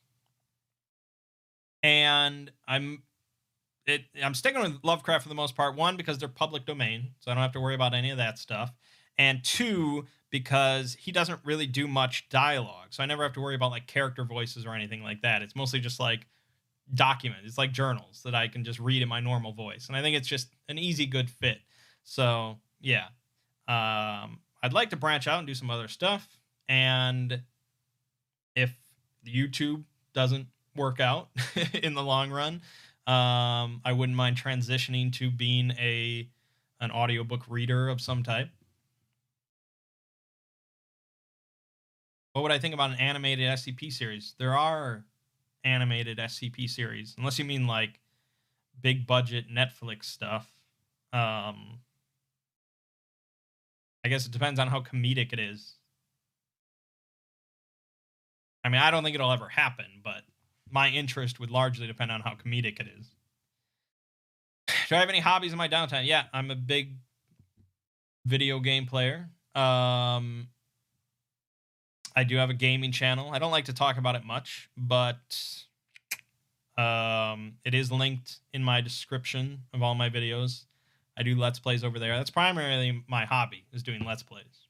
And I'm it I'm sticking with Lovecraft for the most part. One, because they're public domain, so I don't have to worry about any of that stuff. And two, because he doesn't really do much dialogue. So I never have to worry about like character voices or anything like that. It's mostly just like document. It's like journals that I can just read in my normal voice. And I think it's just an easy, good fit. So yeah. Um, I'd like to branch out and do some other stuff. And if YouTube doesn't work out in the long run, um, I wouldn't mind transitioning to being a an audiobook reader of some type. What would I think about an animated S C P series? There are animated S C P series, unless you mean like big budget Netflix stuff. Um, I guess it depends on how comedic it is. I mean, I don't think it'll ever happen, but my interest would largely depend on how comedic it is. Do I have any hobbies in my downtime? Yeah, I'm a big video game player. Um, I do have a gaming channel. I don't like to talk about it much, but um, it is linked in my description of all my videos. I do Let's Plays over there. That's primarily my hobby, is doing Let's Plays.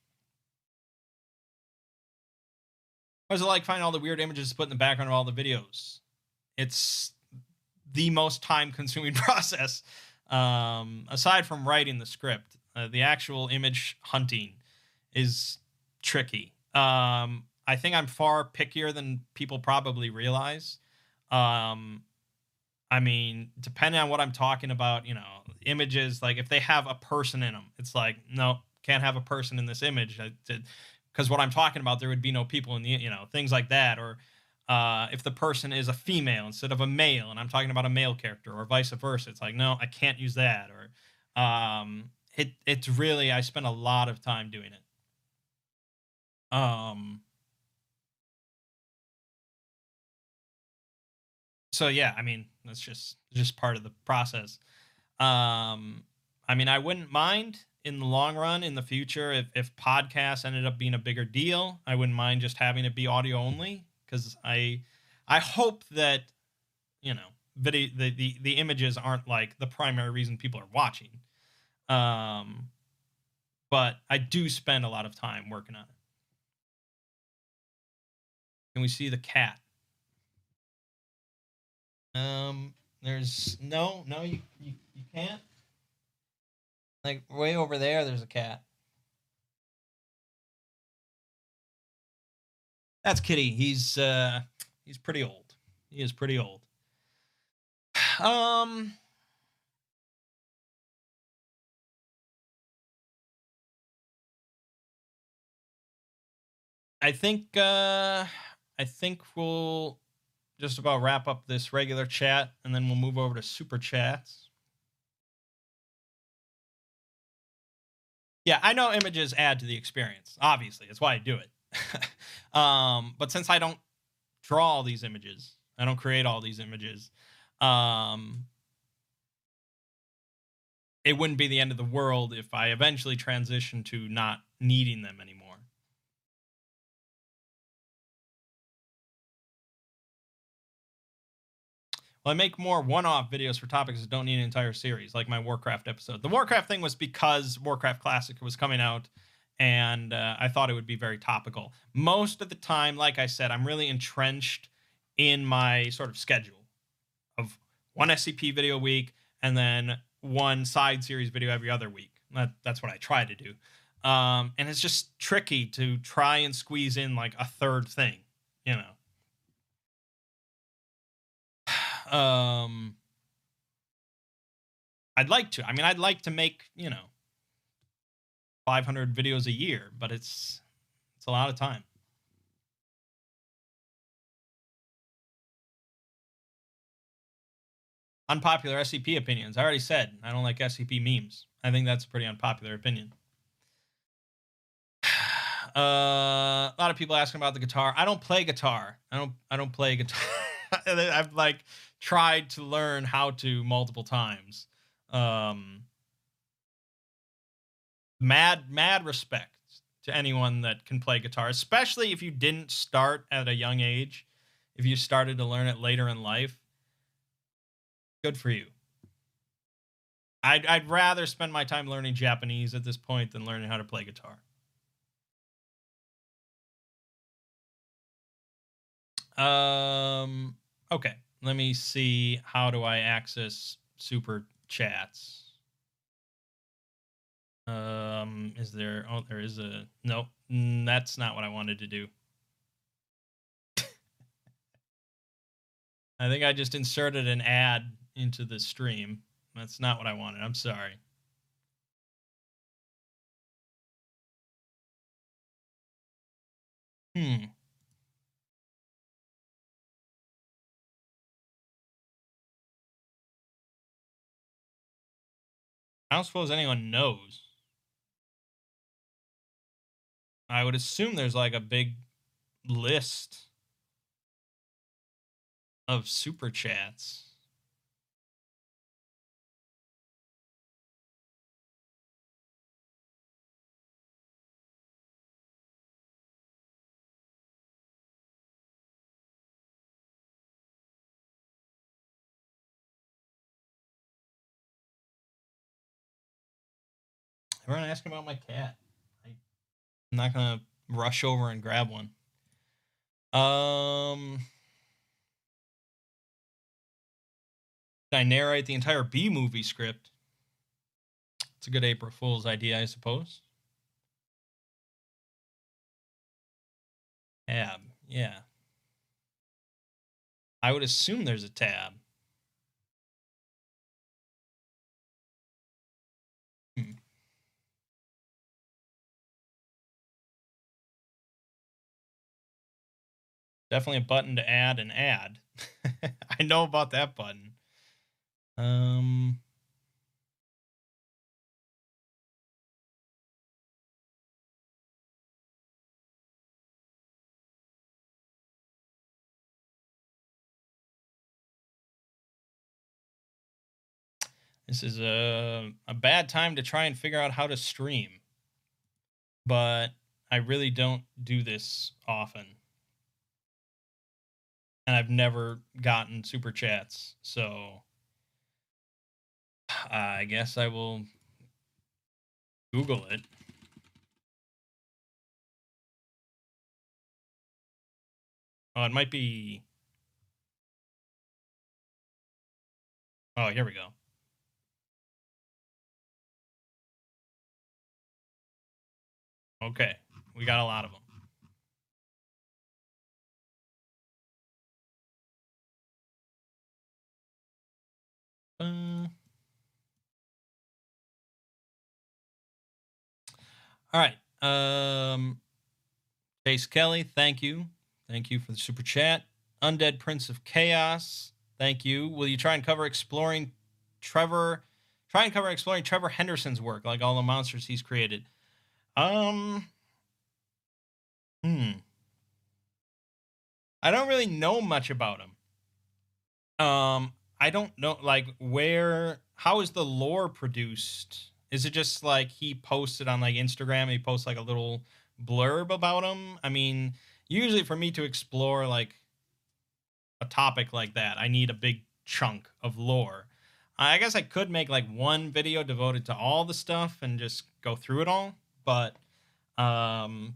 What is it like finding all the weird images to put in the background of all the videos? It's the most time-consuming process, um, aside from writing the script. Uh, the actual image hunting is tricky. Um, I think I'm far pickier than people probably realize. Um, I mean, depending on what I'm talking about, you know, images, like if they have a person in them, it's like, no, can't have a person in this image. Because what I'm talking about, there would be no people in the, you know, things like that. Or uh, if the person is a female instead of a male, and I'm talking about a male character, or vice versa, it's like, no, I can't use that. Or um, it, it's really, I spend a lot of time doing it. Um, so yeah, I mean, that's just just part of the process. Um, I mean, I wouldn't mind in the long run, in the future, if if podcasts ended up being a bigger deal. I wouldn't mind just having it be audio only, because I I hope that, you know, video the, the the images aren't like the primary reason people are watching. Um, but I do spend a lot of time working on it. Can we see the cat? Um, there's no, no, you you, you can't. Like way over there, there's a cat. That's Kitty. He's uh he's pretty old. He is pretty old. Um, I think uh, I think we'll just about wrap up this regular chat, and then we'll move over to super chats. Yeah, I know images add to the experience. Obviously, that's why I do it. um, but since I don't draw all these images, I don't create all these images. Um, it wouldn't be the end of the world if I eventually transition to not needing them anymore. Well, I make more one-off videos for topics that don't need an entire series, like my Warcraft episode. The Warcraft thing was because Warcraft Classic was coming out, and uh, I thought it would be very topical. Most of the time, like I said, I'm really entrenched in my sort of schedule of one S C P video a week and then one side series video every other week. That, that's what I try to do. Um, and it's just tricky to try and squeeze in like a third thing, you know. Um, I'd like to. I mean, I'd like to make, you know, five hundred videos a year, but it's it's a lot of time. Unpopular S C P opinions. I already said I don't like S C P memes. I think that's a pretty unpopular opinion. Uh, a lot of people asking about the guitar. I don't play guitar. I don't. I don't play guitar. I've like tried to learn how to multiple times. Um, mad, mad respect to anyone that can play guitar, especially if you didn't start at a young age. If you started to learn it later in life, good for you. I'd I'd rather spend my time learning Japanese at this point than learning how to play guitar. Um. Okay. Let me see. How do I access super chats? Um. Is there? Oh, there is a. Nope. mm, That's not what I wanted to do. I think I just inserted an ad into the stream. That's not what I wanted. I'm sorry. Hmm. I don't suppose anyone knows. I would assume there's like a big list of super chats. Everyone asking about my cat. I'm not gonna rush over and grab one. Um, did I narrate the entire B movie script? It's a good April Fool's idea, I suppose. Tab, yeah. I would assume there's a tab. Hmm. Definitely a button to add an ad. I know about that button. Um, this is a a bad time to try and figure out how to stream, but I really don't do this often, and I've never gotten super chats, so I guess I will Google it. Oh, it might be. Oh, here we go. Okay, we got a lot of them. Uh, all right. Um, Chase Kelly, thank you. Thank you for the super chat. Undead Prince of Chaos, thank you. Will you try and cover exploring Trevor? Try and cover exploring Trevor Henderson's work, like all the monsters he's created. Um, hmm. I don't really know much about him. Um, I don't know, like, where, how is the lore produced? Is it just like he posted on like Instagram? He posts like a little blurb about him. I mean, usually for me to explore like a topic like that, I need a big chunk of lore. I guess I could make like one video devoted to all the stuff and just go through it all, but um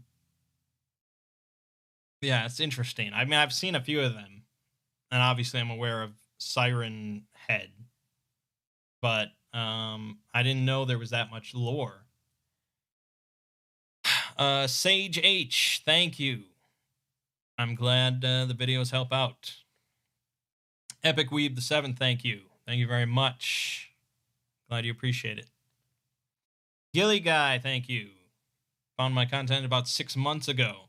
yeah, it's interesting. I mean, I've seen a few of them, and obviously I'm aware of Siren Head, but um I didn't know there was that much lore. Uh Sage H, thank you. I'm glad uh, the videos help out. Epic Weeb the seventh, thank you. Thank you very much. Glad you appreciate it. Gilly Guy, thank you. Found my content about six months ago.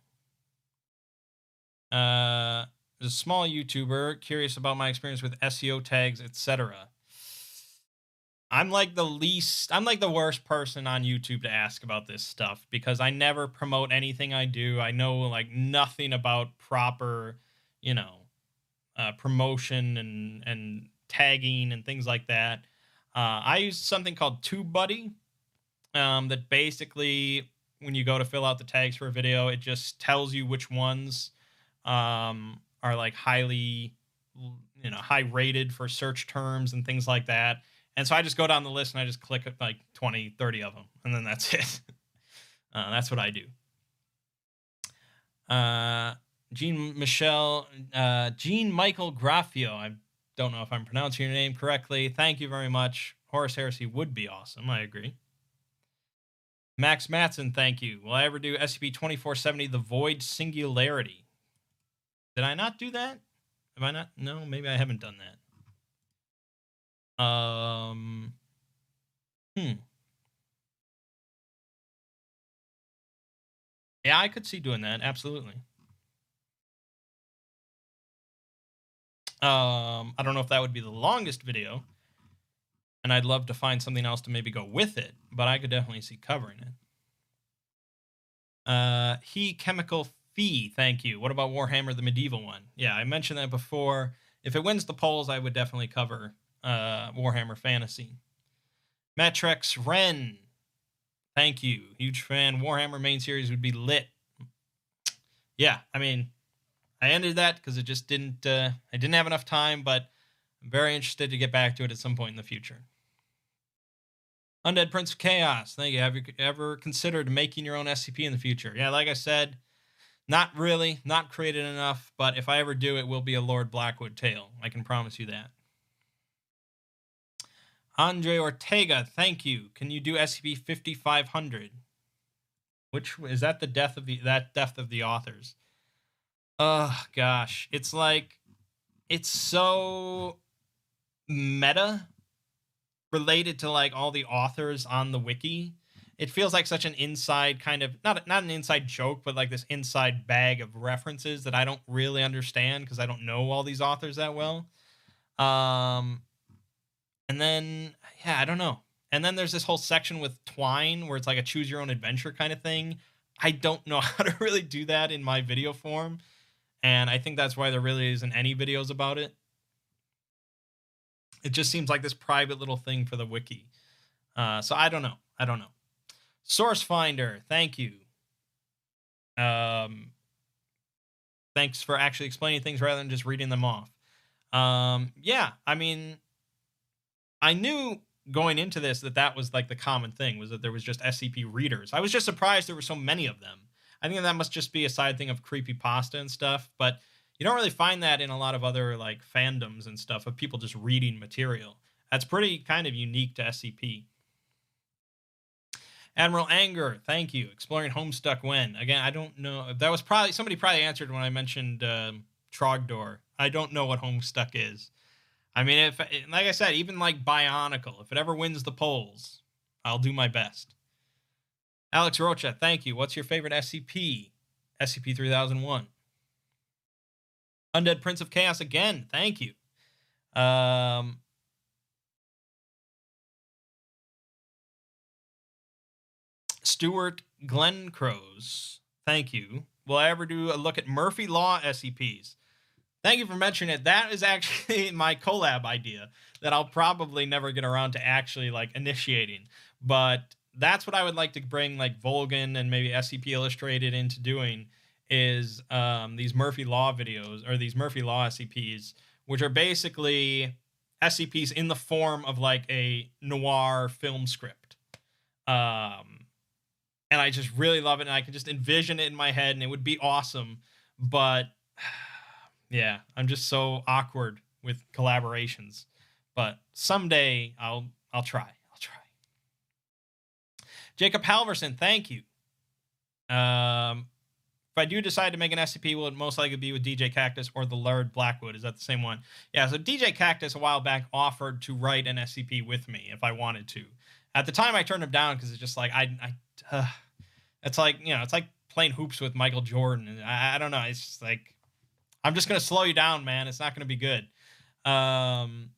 Uh, a small YouTuber, curious about my experience with S E O tags, et cetera. I'm like the least, I'm like the worst person on YouTube to ask about this stuff because I never promote anything I do. I know like nothing about proper, you know, uh, promotion and and tagging and things like that. Uh, I use something called TubeBuddy, um, that basically, when you go to fill out the tags for a video, it just tells you which ones um, are like highly, you know, high rated for search terms and things like that. And so I just go down the list and I just click like twenty, thirty of them, and then that's it. uh, that's what I do. Uh, Jean Michelle, uh, Jean Michael Graffio. I don't know if I'm pronouncing your name correctly. Thank you very much. Horus Heresy would be awesome. I agree. Max Matson, thank you. Will I ever do S C P twenty-four seventy, The Void Singularity? Did I not do that? Have I not? No, maybe I haven't done that. Um, hmm. Yeah, I could see doing that. Absolutely. Um, I don't know if that would be the longest video, and I'd love to find something else to maybe go with it, but I could definitely see covering it. Uh, he Chemical Fee, thank you. What about Warhammer, the medieval one? Yeah, I mentioned that before. If it wins the polls, I would definitely cover uh, Warhammer Fantasy. Metrex Ren, thank you. Huge fan. Warhammer main series would be lit. Yeah, I mean, I ended that because it just didn't, uh, I didn't have enough time, but I'm very interested to get back to it at some point in the future. Undead Prince of Chaos, thank you. Have you ever considered making your own S C P in the future? Yeah, like I said, not really, not created enough, but if I ever do, it will be a Lord Blackwood tale. I can promise you that. Andre Ortega, thank you. Can you do S C P fifty-five hundred? Which, is that the death of the, that death of the authors? Oh, gosh. It's like, it's so meta related to like all the authors on the wiki. It feels like such an inside kind of, not not an inside joke, but like this inside bag of references that I don't really understand because I don't know all these authors that well. Um, and then, yeah, I don't know. And then there's this whole section with Twine where it's like a choose your own adventure kind of thing. I don't know how to really do that in my video form. And I think that's why there really isn't any videos about it. It just seems like this private little thing for the wiki. Uh, so I don't know. I don't know. Source Finder, thank you. Um, thanks for actually explaining things rather than just reading them off. Um, yeah, I mean, I knew going into this that that was like the common thing, was that there was just S C P readers. I was just surprised there were so many of them. I think that must just be a side thing of creepypasta and stuff, but you don't really find that in a lot of other like fandoms and stuff of people just reading material. That's pretty kind of unique to S C P. Admiral Anger, thank you. Exploring Homestuck when? Again, I don't know. That was probably, somebody probably answered when I mentioned um, Trogdor. I don't know what Homestuck is. I mean, if, like I said, even like Bionicle, if it ever wins the polls, I'll do my best. Alex Rocha, thank you. What's your favorite S C P? S C P three thousand one. Undead Prince of Chaos again. Thank you. Um, Stuart Glencrose. Thank you. Will I ever do a look at Murphy Law S C Ps? Thank you for mentioning it. That is actually my collab idea that I'll probably never get around to actually like initiating. But that's what I would like to bring like Volgan and maybe S C P Illustrated into doing is um, these Murphy Law videos or these Murphy Law S C Ps, which are basically S C Ps in the form of like a noir film script. Um, and I just really love it. And I can just envision it in my head and it would be awesome. But yeah, I'm just so awkward with collaborations. But someday I'll I'll try. I'll try. Jacob Halverson, thank you. Um, if I do decide to make an S C P, will it most likely be with D J Cactus or the Laird Blackwood? Is that the same one? Yeah, so D J Cactus a while back offered to write an S C P with me if I wanted to. At the time, I turned him down because it's just like I, I, uh, it's like you know, it's like playing hoops with Michael Jordan, and I, I don't know. It's just like I'm just gonna slow you down, man. It's not gonna be good. Um,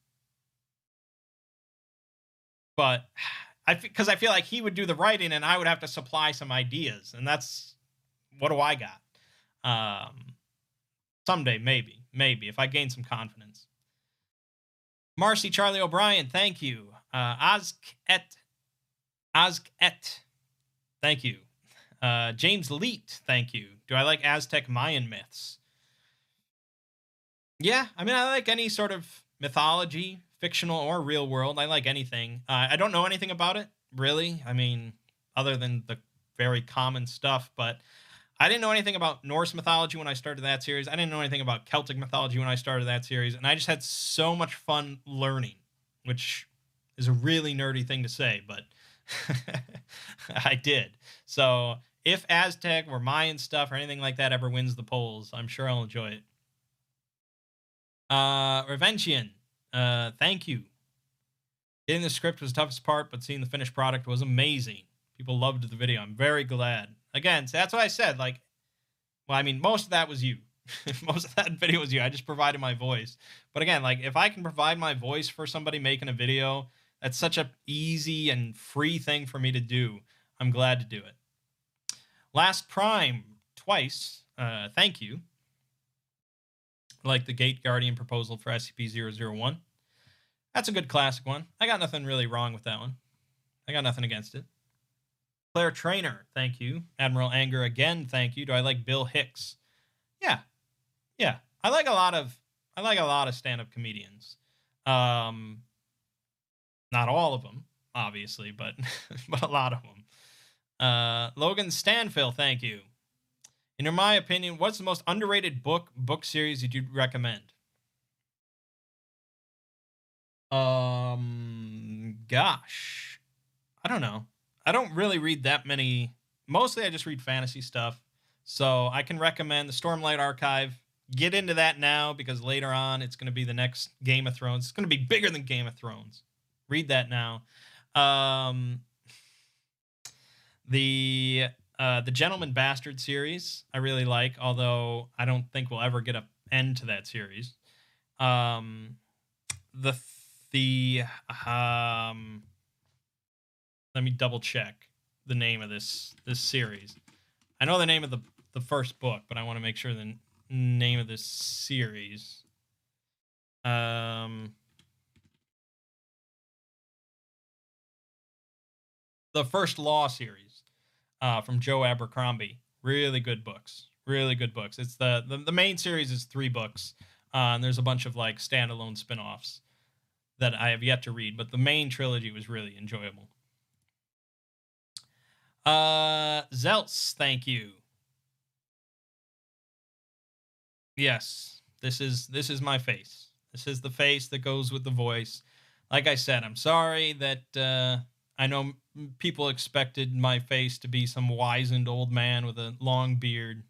but I because I feel like he would do the writing, and I would have to supply some ideas, and that's what do I got? Um, someday, maybe, maybe if I gain some confidence. Marcy Charlie O'Brien, thank you. Uh, Ask et Ask et, thank you. Uh, James Leet, thank you. Do I like Aztec Mayan myths? Yeah, I mean, I like any sort of mythology, fictional or real world. I like anything. Uh, I don't know anything about it, really. I mean, other than the very common stuff, but I didn't know anything about Norse mythology when I started that series. I didn't know anything about Celtic mythology when I started that series, and I just had so much fun learning, which is a really nerdy thing to say, but I did. So if Aztec or Mayan stuff or anything like that ever wins the polls, I'm sure I'll enjoy it. Uh, Reventian, uh, thank you. Getting the script was the toughest part, but seeing the finished product was amazing. People loved the video. I'm very glad. Again, so that's what I said. Like, well, I mean, most of that was you. Most of that video was you. I just provided my voice. But again, like, if I can provide my voice for somebody making a video, that's such a easy and free thing for me to do. I'm glad to do it. Last Prime, twice. Uh, thank you. Like the Gate Guardian proposal for S C P zero zero one. That's a good classic one. I got nothing really wrong with that one. I got nothing against it. Claire Trainer, thank you. Admiral Anger, again, thank you. Do I like Bill Hicks? Yeah. Yeah. I like a lot of I like a lot of stand-up comedians. Um not all of them, obviously, but but a lot of them. Uh Logan Stanfill, thank you. In my opinion, what's the most underrated book, book series that you'd recommend? Um, gosh, I don't know. I don't really read that many. Mostly, I just read fantasy stuff. So I can recommend the Stormlight Archive. Get into that now because later on it's going to be the next Game of Thrones. It's going to be bigger than Game of Thrones. Read that now. Um, the uh, the Gentleman Bastard series I really like, although I don't think we'll ever get an end to that series. Um, the the um, let me double check the name of this this series. I know the name of the the first book, but I want to make sure the name of this series. Um, the First Law series, uh, from Joe Abercrombie. Really good books. Really good books. It's the the, the main series is three books, uh, and there's a bunch of like standalone spin-offs that I have yet to read, but the main trilogy was really enjoyable. Uh, Zelts, thank you. Yes, this is this is my face. This is the face that goes with the voice. Like I said, I'm sorry that uh, I know people expected my face to be some wizened old man with a long beard.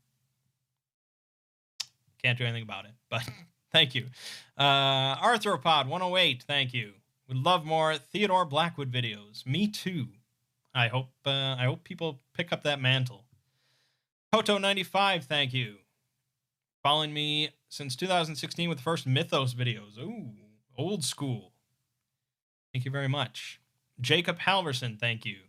Can't do anything about it, but thank you. Uh, Arthropod one oh eight, thank you. Would love more Theodore Blackwood videos. Me too. I hope uh, I hope people pick up that mantle. Poto ninety-five, thank you. Following me since two thousand sixteen with the first Mythos videos. Ooh, old school. Thank you very much. Jacob Halverson, thank you.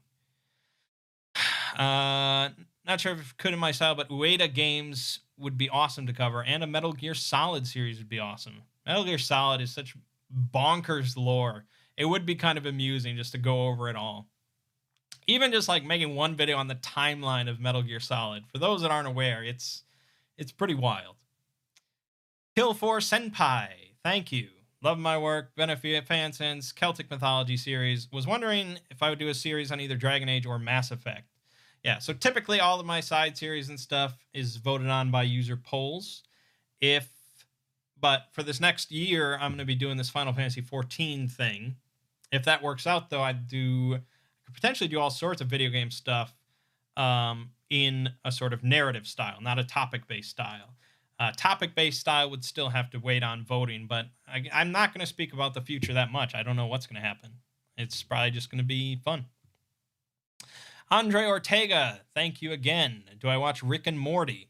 Uh, not sure if it could in my style, but Ueda games would be awesome to cover, and a Metal Gear Solid series would be awesome. Metal Gear Solid is such bonkers lore. It would be kind of amusing just to go over it all. Even just like making one video on the timeline of Metal Gear Solid. For those that aren't aware, it's it's pretty wild. Kill for Senpai, thank you. Love my work, been a fan since Celtic Mythology series. Was wondering if I would do a series on either Dragon Age or Mass Effect. Yeah, so typically all of my side series and stuff is voted on by user polls. If, but for this next year, I'm going to be doing this Final Fantasy fourteen thing. If that works out, though, I'd do, I could potentially do all sorts of video game stuff um, in a sort of narrative style, not a topic-based style. Uh, topic-based style would still have to wait on voting, but I, I'm not going to speak about the future that much. I don't know what's going to happen. It's probably just going to be fun. Andre Ortega, thank you again. Do I watch Rick and Morty?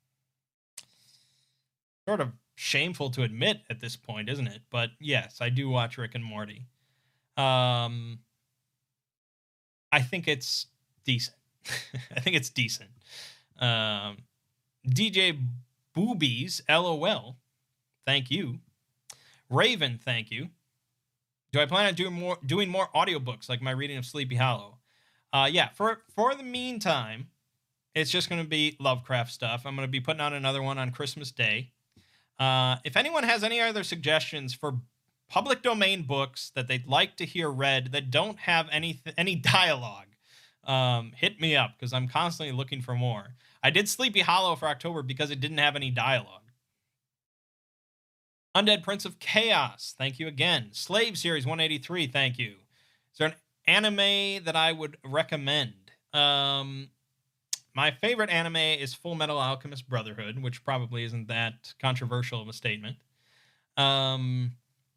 Sort of shameful to admit at this point, isn't it? But yes, I do watch Rick and Morty. Um, I think it's decent. I think it's decent. Um, D J Boobies, LOL, thank you. Raven, thank you. Do I plan on doing more doing more audiobooks like my reading of Sleepy Hollow? Uh, yeah, for for the meantime, it's just going to be Lovecraft stuff. I'm going to be putting out another one on Christmas Day. Uh, if anyone has any other suggestions for public domain books that they'd like to hear read that don't have any any dialogue, um, hit me up because I'm constantly looking for more. I did Sleepy Hollow for October because it didn't have any dialogue. Undead Prince of Chaos, thank you again. Slave Series one eighty-three, thank you. Is there an anime that I would recommend? Um, my favorite anime is Full Metal Alchemist Brotherhood, which probably isn't that controversial of a statement. Um,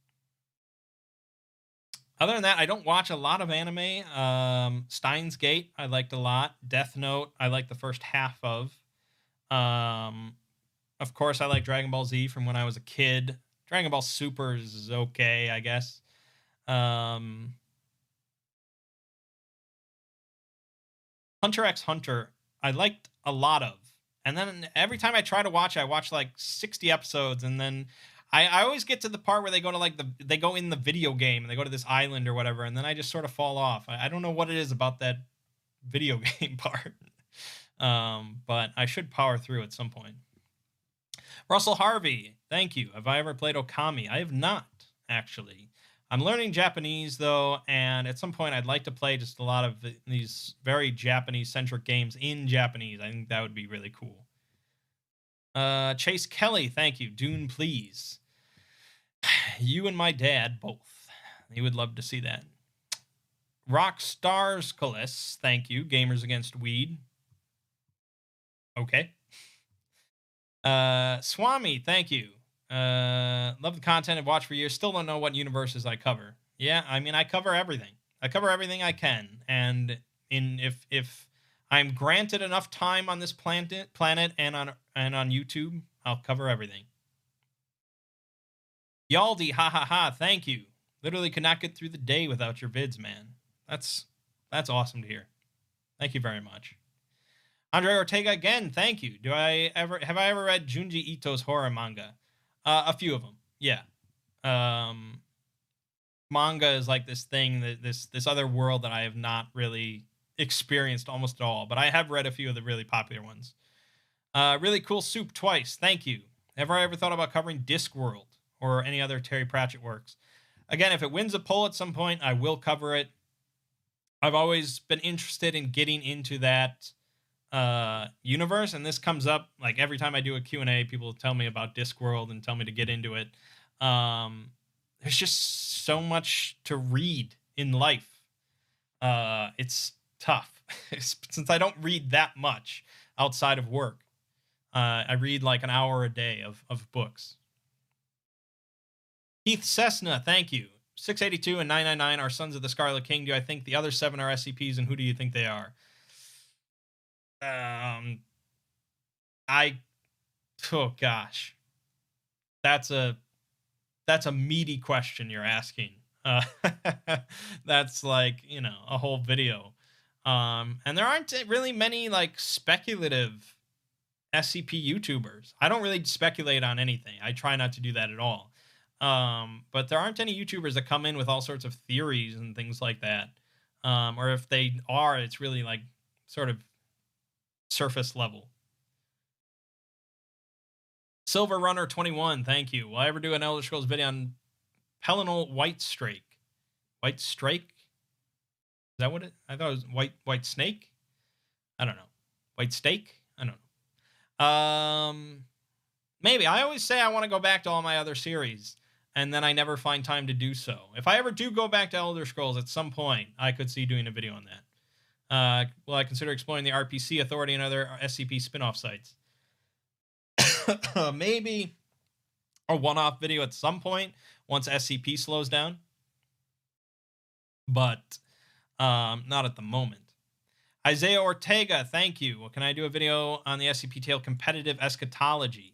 other than that, I don't watch a lot of anime. Um, Steins Gate, I liked a lot. Death Note, I liked the first half of. Um, of course, I like Dragon Ball Z from when I was a kid. Dragon Ball Super is okay, I guess. Um, Hunter x Hunter, I liked a lot of. And then every time I try to watch, I watch like sixty episodes, and then I, I always get to the part where they go to like the they go in the video game and they go to this island or whatever, and then I just sort of fall off. I, I don't know what it is about that video game part, um, but I should power through at some point. Russell Harvey, thank you. Have I ever played Okami? I have not, actually. I'm learning Japanese, though, and at some point I'd like to play just a lot of these very Japanese-centric games in Japanese. I think that would be really cool. Uh, Chase Kelly, thank you. Dune, please. You and my dad, both. He would love to see that. Rockstars Colis, thank you. Gamers Against Weed. Okay. Uh, Swami, thank you. Uh, love the content I've watched for years. Still don't know what universes I cover. Yeah, I mean, I cover everything. I cover everything I can. And in if if I'm granted enough time on this planet planet and on and on YouTube, I'll cover everything. Yaldi, ha ha ha, thank you. Literally could not get through the day without your vids, man. That's that's awesome to hear. Thank you very much. Andre Ortega again, thank you. Do I ever have I ever read Junji Ito's horror manga? Uh, a few of them, yeah. Um, manga is like this thing that this this other world that I have not really experienced almost at all, but I have read a few of the really popular ones. Uh, really cool soup twice, thank you. Have I ever thought about covering Discworld or any other Terry Pratchett works? Again, if it wins a poll at some point, I will cover it. I've always been interested in getting into that uh universe, and this comes up like every time I do a Q and A. People tell me about Discworld and tell me to get into it. Um there's just so much to read in life. Uh it's tough since I don't read that much outside of work. uh I read like an hour a day of of books. Keith Cessna, thank you. Six eighty-two and nine ninety-nine are Sons of the Scarlet King. Do I think the other seven are S C Ps, and who do you think they are? Um, I, oh gosh, that's a that's a meaty question you're asking. Uh, that's like, you know, a whole video. Um, and there aren't really many like speculative S C P YouTubers. I don't really speculate on anything. I try not to do that at all. Um, but there aren't any YouTubers that come in with all sorts of theories and things like that. Um, or if they are, it's really like sort of surface level. Silver Runner twenty-one, thank you. Will I ever do an Elder Scrolls video on Pelinal White Strake? White Strake? Is that what it? I thought it was White White Snake. I don't know. White Steak? I don't know. Um, maybe. I always say I want to go back to all my other series, and then I never find time to do so. If I ever do go back to Elder Scrolls at some point, I could see doing a video on that. Uh, will I consider exploring the R P C Authority and other S C P spin-off sites? Maybe a one-off video at some point once S C P slows down, but um, not at the moment. Isaiah Ortega, thank you. Well, can I do a video on the S C P Tale competitive eschatology?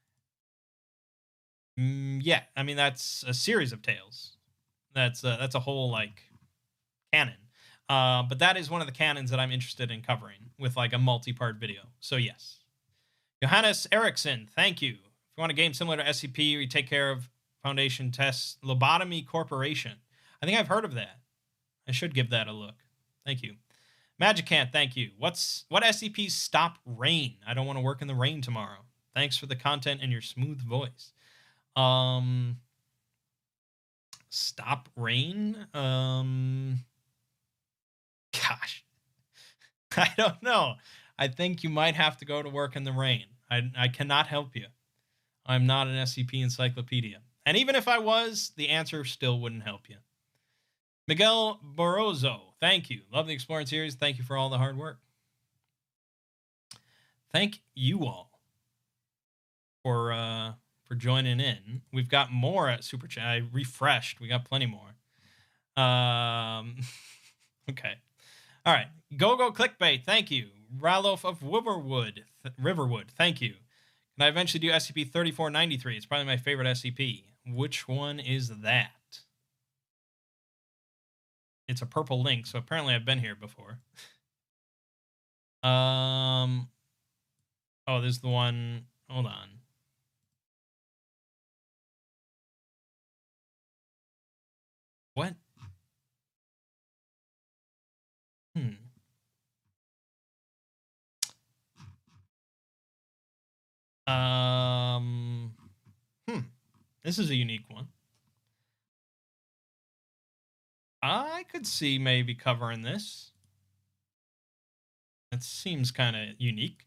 Mm, yeah, I mean, that's a series of tales. That's a, that's a whole, like, canon. Uh, but that is one of the canons that I'm interested in covering with, like, a multi-part video. So, yes. Johannes Eriksson, thank you. If you want a game similar to S C P, where you take care of Foundation tests, Lobotomy Corporation. I think I've heard of that. I should give that a look. Thank you. Magicant, thank you. What's what S C Ps stop rain? I don't want to work in the rain tomorrow. Thanks for the content and your smooth voice. Um, stop rain? Um, gosh, I don't know. I think you might have to go to work in the rain. I, I cannot help you. I'm not an S C P encyclopedia. And even if I was, the answer still wouldn't help you. Miguel Borozo, thank you. Love the Exploring series. Thank you for all the hard work. Thank you all for uh, for joining in. We've got more at Super Chat. I refreshed. We got plenty more. Um, okay. All right. Go Go Clickbait, thank you. Ralof of Riverwood, th- Riverwood, thank you. Can I eventually do S C P thirty-four ninety-three? It's probably my favorite S C P. Which one is that? It's a purple link, so apparently I've been here before. um. Oh, this is the one. Hold on. What? Hmm. Um. Hmm. This is a unique one. I could see maybe covering this. It seems kind of unique.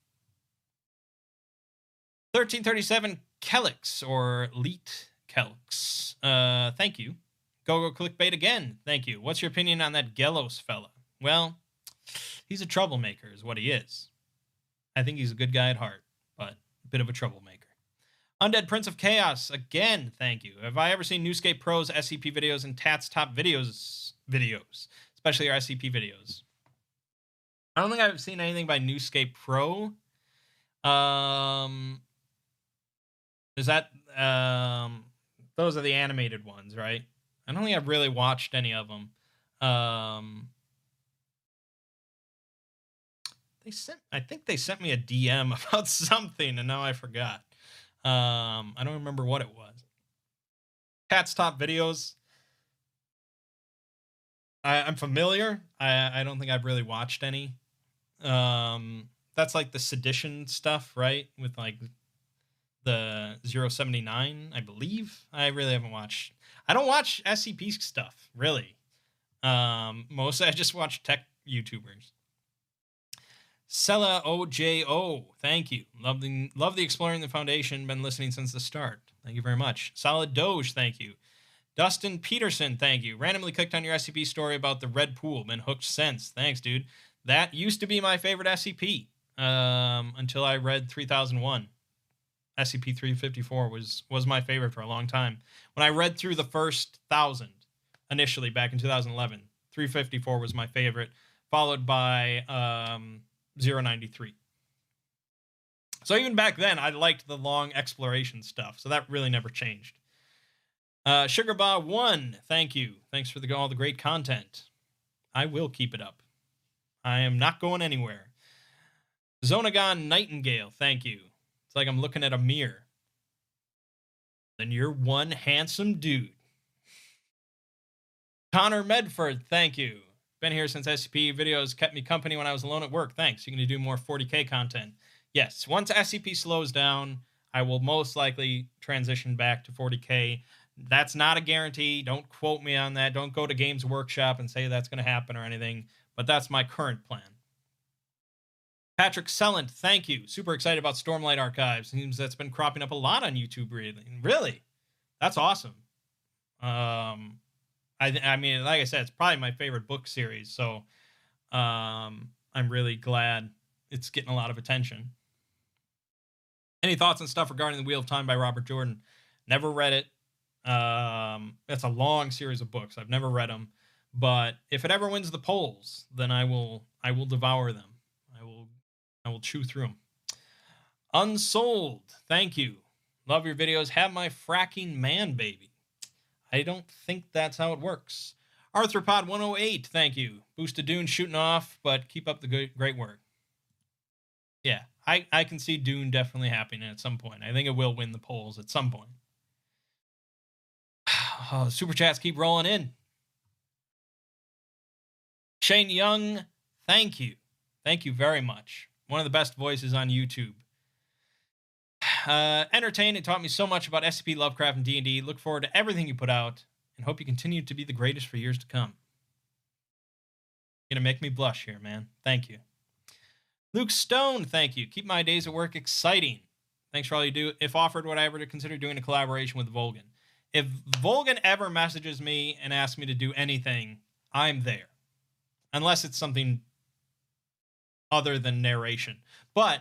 thirteen thirty-seven Kelix, or Leet Kelix. Uh, thank you. Go Go Clickbait again. Thank you. What's your opinion on that Gelos fella? Well, he's a troublemaker is what he is. I think he's a good guy at heart, but a bit of a troublemaker. Undead Prince of Chaos, again, thank you. Have I ever seen Newscape Pro's S C P videos and Tat's top videos, videos, especially our S C P videos? I don't think I've seen anything by Newscape Pro. Um, is that, um, those are the animated ones, right? I don't think I've really watched any of them. Um, they sent, I think they sent me a D M about something, and now I forgot. Um, I don't remember what it was. Cat's top videos. I, I'm familiar. I, I don't think I've really watched any. Um, that's like the sedition stuff, right? With like the zero seventy nine, I believe. I really haven't watched. I don't watch S C P stuff, really. Um, mostly I just watch tech YouTubers. Sella O J O, thank you. Love the, love the Exploring the Foundation. Been listening since the start. Thank you very much. Solid Doge, thank you. Dustin Peterson, thank you. Randomly clicked on your S C P story about the Red Pool. Been hooked since. Thanks, dude. That used to be my favorite S C P um, until I read three thousand one. S C P three fifty-four was, was my favorite for a long time. When I read through the first thousand initially back in two thousand eleven, three fifty-four was my favorite, followed by um, zero ninety-three. So even back then, I liked the long exploration stuff. So that really never changed. Uh, Sugarba one, thank you. Thanks for the, all the great content. I will keep it up. I am not going anywhere. Zonagon Nightingale, thank you. It's like I'm looking at a mirror. Then you're one handsome dude. Connor Medford, thank you. Been here since S C P videos kept me company when I was alone at work. Thanks. You're going to do more forty K content. Yes, once S C P slows down, I will most likely transition back to forty K. That's not a guarantee. Don't quote me on that. Don't go to Games Workshop and say that's going to happen or anything. But that's my current plan. Patrick Selland, thank you. Super excited about Stormlight Archives. Seems that's been cropping up a lot on YouTube. Really, really, that's awesome. Um, I I mean, like I said, it's probably my favorite book series. So, um, I'm really glad it's getting a lot of attention. Any thoughts and stuff regarding The Wheel of Time by Robert Jordan? Never read it. Um, it's a long series of books. I've never read them, but if it ever wins the polls, then I will I will devour them. I will I will chew through them. Unsold, thank you. Love your videos. Have my fracking man baby. I don't think that's how it works. Arthropod one oh eight, thank you. Boosted Dune shooting off, but keep up the good, great work. Yeah, I, I can see Dune definitely happening at some point. I think it will win the polls at some point. Oh, super chats keep rolling in. Shane Young, thank you. Thank you very much. One of the best voices on YouTube. Uh, entertained and taught me so much about S C P, Lovecraft, and D and D. Look forward to everything you put out and hope you continue to be the greatest for years to come. You're gonna make me blush here, man. Thank you. Luke Stone, thank you. Keep my days at work exciting. Thanks for all you do. If offered, would I ever consider doing a collaboration with Volgan? If Volgan ever messages me and asks me to do anything, I'm there. Unless it's something other than narration. But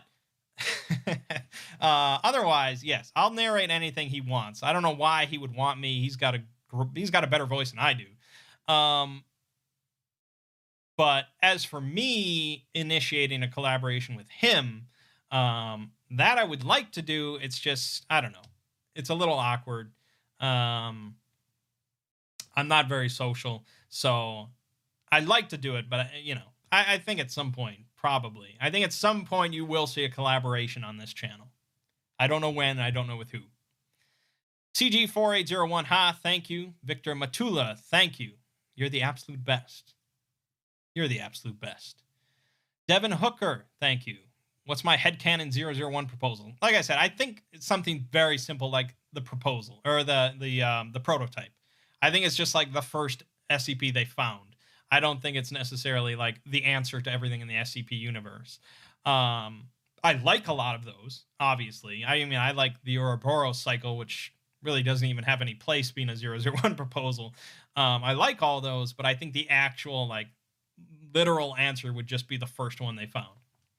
uh, otherwise, yes, I'll narrate anything he wants. I don't know why he would want me. He's got a he's got a better voice than I do. Um, but as for me initiating a collaboration with him, um, that I would like to do. It's just, I don't know. It's a little awkward. Um, I'm not very social, so I'd like to do it, but you know, I, I think at some point, probably. I think at some point you will see a collaboration on this channel. I don't know when, I don't know with who. C G four eight zero one, ha, thank you. Victor Matula, thank you. You're the absolute best. You're the absolute best. Devin Hooker, thank you. What's my headcanon zero zero one proposal? Like I said, I think it's something very simple like the proposal, or the, the, um, the prototype. I think it's just like the first S C P they found. I don't think it's necessarily like the answer to everything in the S C P universe. Um, I like a lot of those, obviously. I mean, I like the Ouroboros cycle, which really doesn't even have any place being a zero zero one proposal. Um, I like all those, but I think the actual, like, literal answer would just be the first one they found.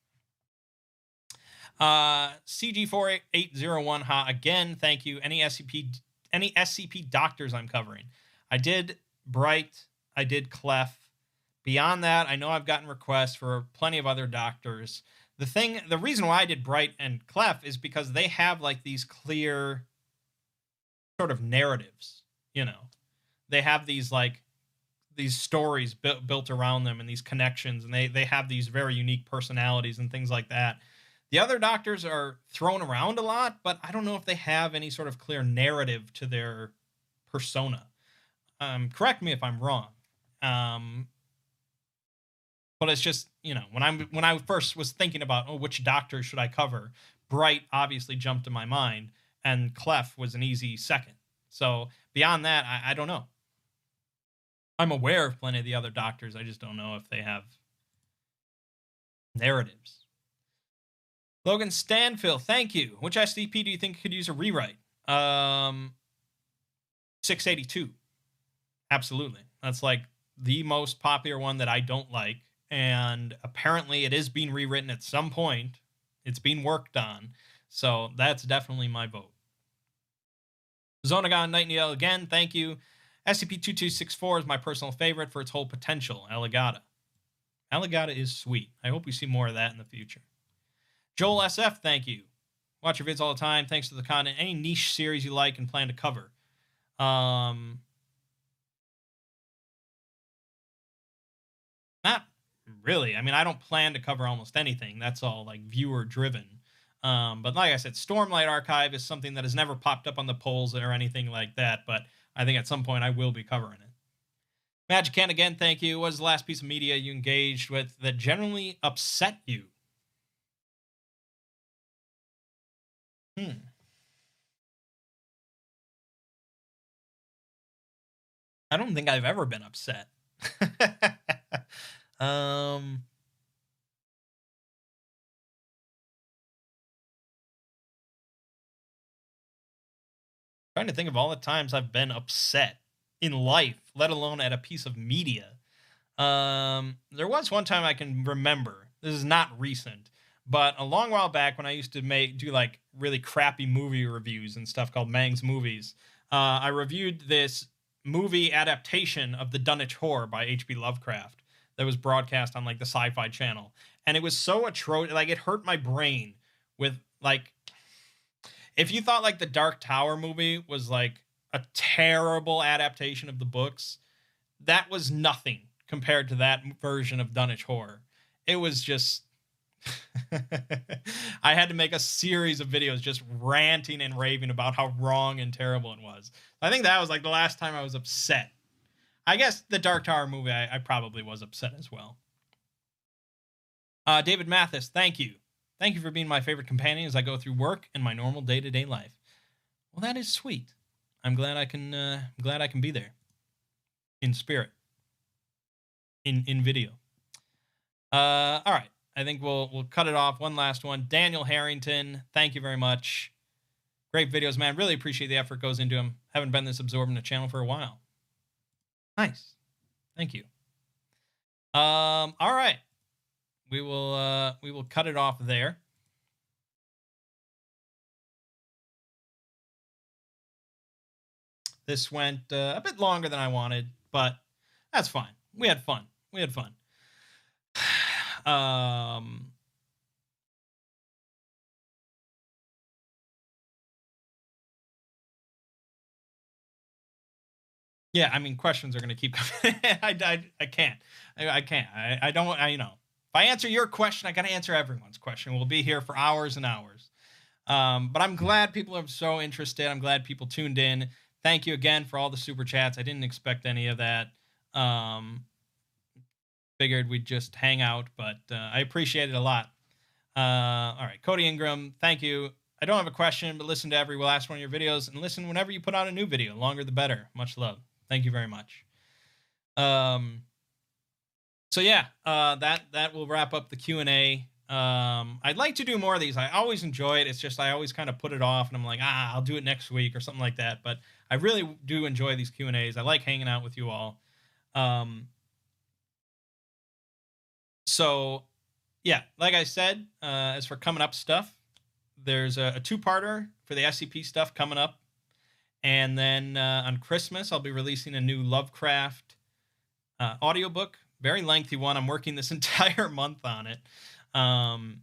Uh, C G four eight zero one, ha, again, thank you. Any S C P, any S C P doctors I'm covering? I did Bright, I did Clef. Beyond that, I know I've gotten requests for plenty of other doctors. The thing, the reason why I did Bright and Clef is because they have like these clear sort of narratives, you know. They have these like these stories built built around them and these connections, and they they have these very unique personalities and things like that. The other doctors are thrown around a lot, but I don't know if they have any sort of clear narrative to their persona. Um, correct me if I'm wrong. Um, but it's just, you know, when I'm when I first was thinking about, oh, which doctor should I cover, Bright obviously jumped to my mind, and Clef was an easy second. So beyond that, I, I don't know. I'm aware of plenty of the other doctors. I just don't know if they have narratives. Logan Stanfield, thank you. Which S C P do you think could use a rewrite? Um, six eighty-two. Absolutely. That's like the most popular one that I don't like. And apparently it is being rewritten at some point. It's being worked on. So that's definitely my vote. Zonagon Nightingale again, thank you. S C P two two six four is my personal favorite for its whole potential. Elegata. Elegata is sweet. I hope we see more of that in the future. Joel S F, thank you. Watch your vids all the time. Thanks for the content. Any niche series you like and plan to cover? Um, not really. I mean, I don't plan to cover almost anything. That's all like viewer driven. Um, but like I said, Stormlight Archive is something that has never popped up on the polls or anything like that. But I think at some point I will be covering it. Magic Can again, thank you. What is the last piece of media you engaged with that generally upset you? Hmm. I don't think I've ever been upset. um, trying to think of all the times I've been upset in life, let alone at a piece of media. Um, there was one time I can remember. This is not recent, but a long while back when I used to make do like really crappy movie reviews and stuff called Mang's Movies. Uh, I reviewed this movie adaptation of The Dunwich Horror by H P Lovecraft that was broadcast on like the Sci-Fi Channel, and it was so atrocious. Like it hurt my brain with like if you thought like the Dark Tower movie was like a terrible adaptation of the books, that was nothing compared to that version of Dunwich Horror. It was just I had to make a series of videos just ranting and raving about how wrong and terrible it was. I think that was like the last time I was upset. I guess the Dark Tower movie, I, I probably was upset as well. Uh, David Mathis, thank you. Thank you for being my favorite companion as I go through work and my normal day-to-day life. Well, that is sweet. I'm glad I can. Uh, I'm glad I can be there, in spirit, in in video. Uh, all right. I think we'll we'll cut it off. One last one. Daniel Harrington, thank you very much. Great videos, man. Really appreciate the effort goes into them. Haven't been this absorbed in the channel for a while. Nice. Thank you. Um. All right. We will. Uh. We will cut it off there. This went uh, a bit longer than I wanted, but that's fine. We had fun. We had fun. um. Yeah, I mean, questions are going to keep coming. I, I, I can't. I, I can't. I, I don't, I, you know, if I answer your question, I got to answer everyone's question. We'll be here for hours and hours. Um, but I'm glad people are so interested. I'm glad people tuned in. Thank you again for all the super chats. I didn't expect any of that. Um, figured we'd just hang out, but uh, I appreciate it a lot. Uh, all right, Cody Ingram, thank you. I don't have a question, but listen to every last one of your videos and listen whenever you put out a new video. Longer the better. Much love. Thank you very much. Um, so yeah, uh, that that will wrap up the Q and A. Um, I'd like to do more of these. I always enjoy it. It's just I always kind of put it off, and I'm like, ah, I'll do it next week or something like that. But I really do enjoy these Q and A's. I like hanging out with you all. Um, so yeah, like I said, uh, as for coming up stuff, there's a, a two-parter for the S C P stuff coming up. And then uh, on Christmas, I'll be releasing a new Lovecraft uh, audiobook. Very lengthy one. I'm working this entire month on it. Um,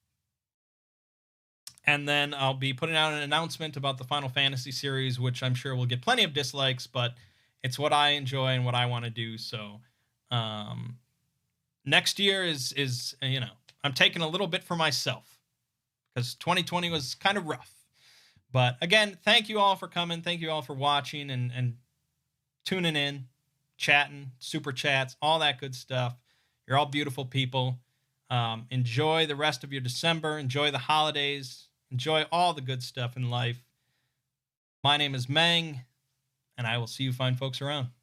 and then I'll be putting out an announcement about the Final Fantasy series, which I'm sure will get plenty of dislikes, but it's what I enjoy and what I want to do. So um, next year is, is, you know, I'm taking a little bit for myself because twenty twenty was kind of rough. But again, thank you all for coming. Thank you all for watching and, and tuning in, chatting, super chats, all that good stuff. You're all beautiful people. Um, enjoy the rest of your December. Enjoy the holidays. Enjoy all the good stuff in life. My name is Mang, and I will see you fine folks around.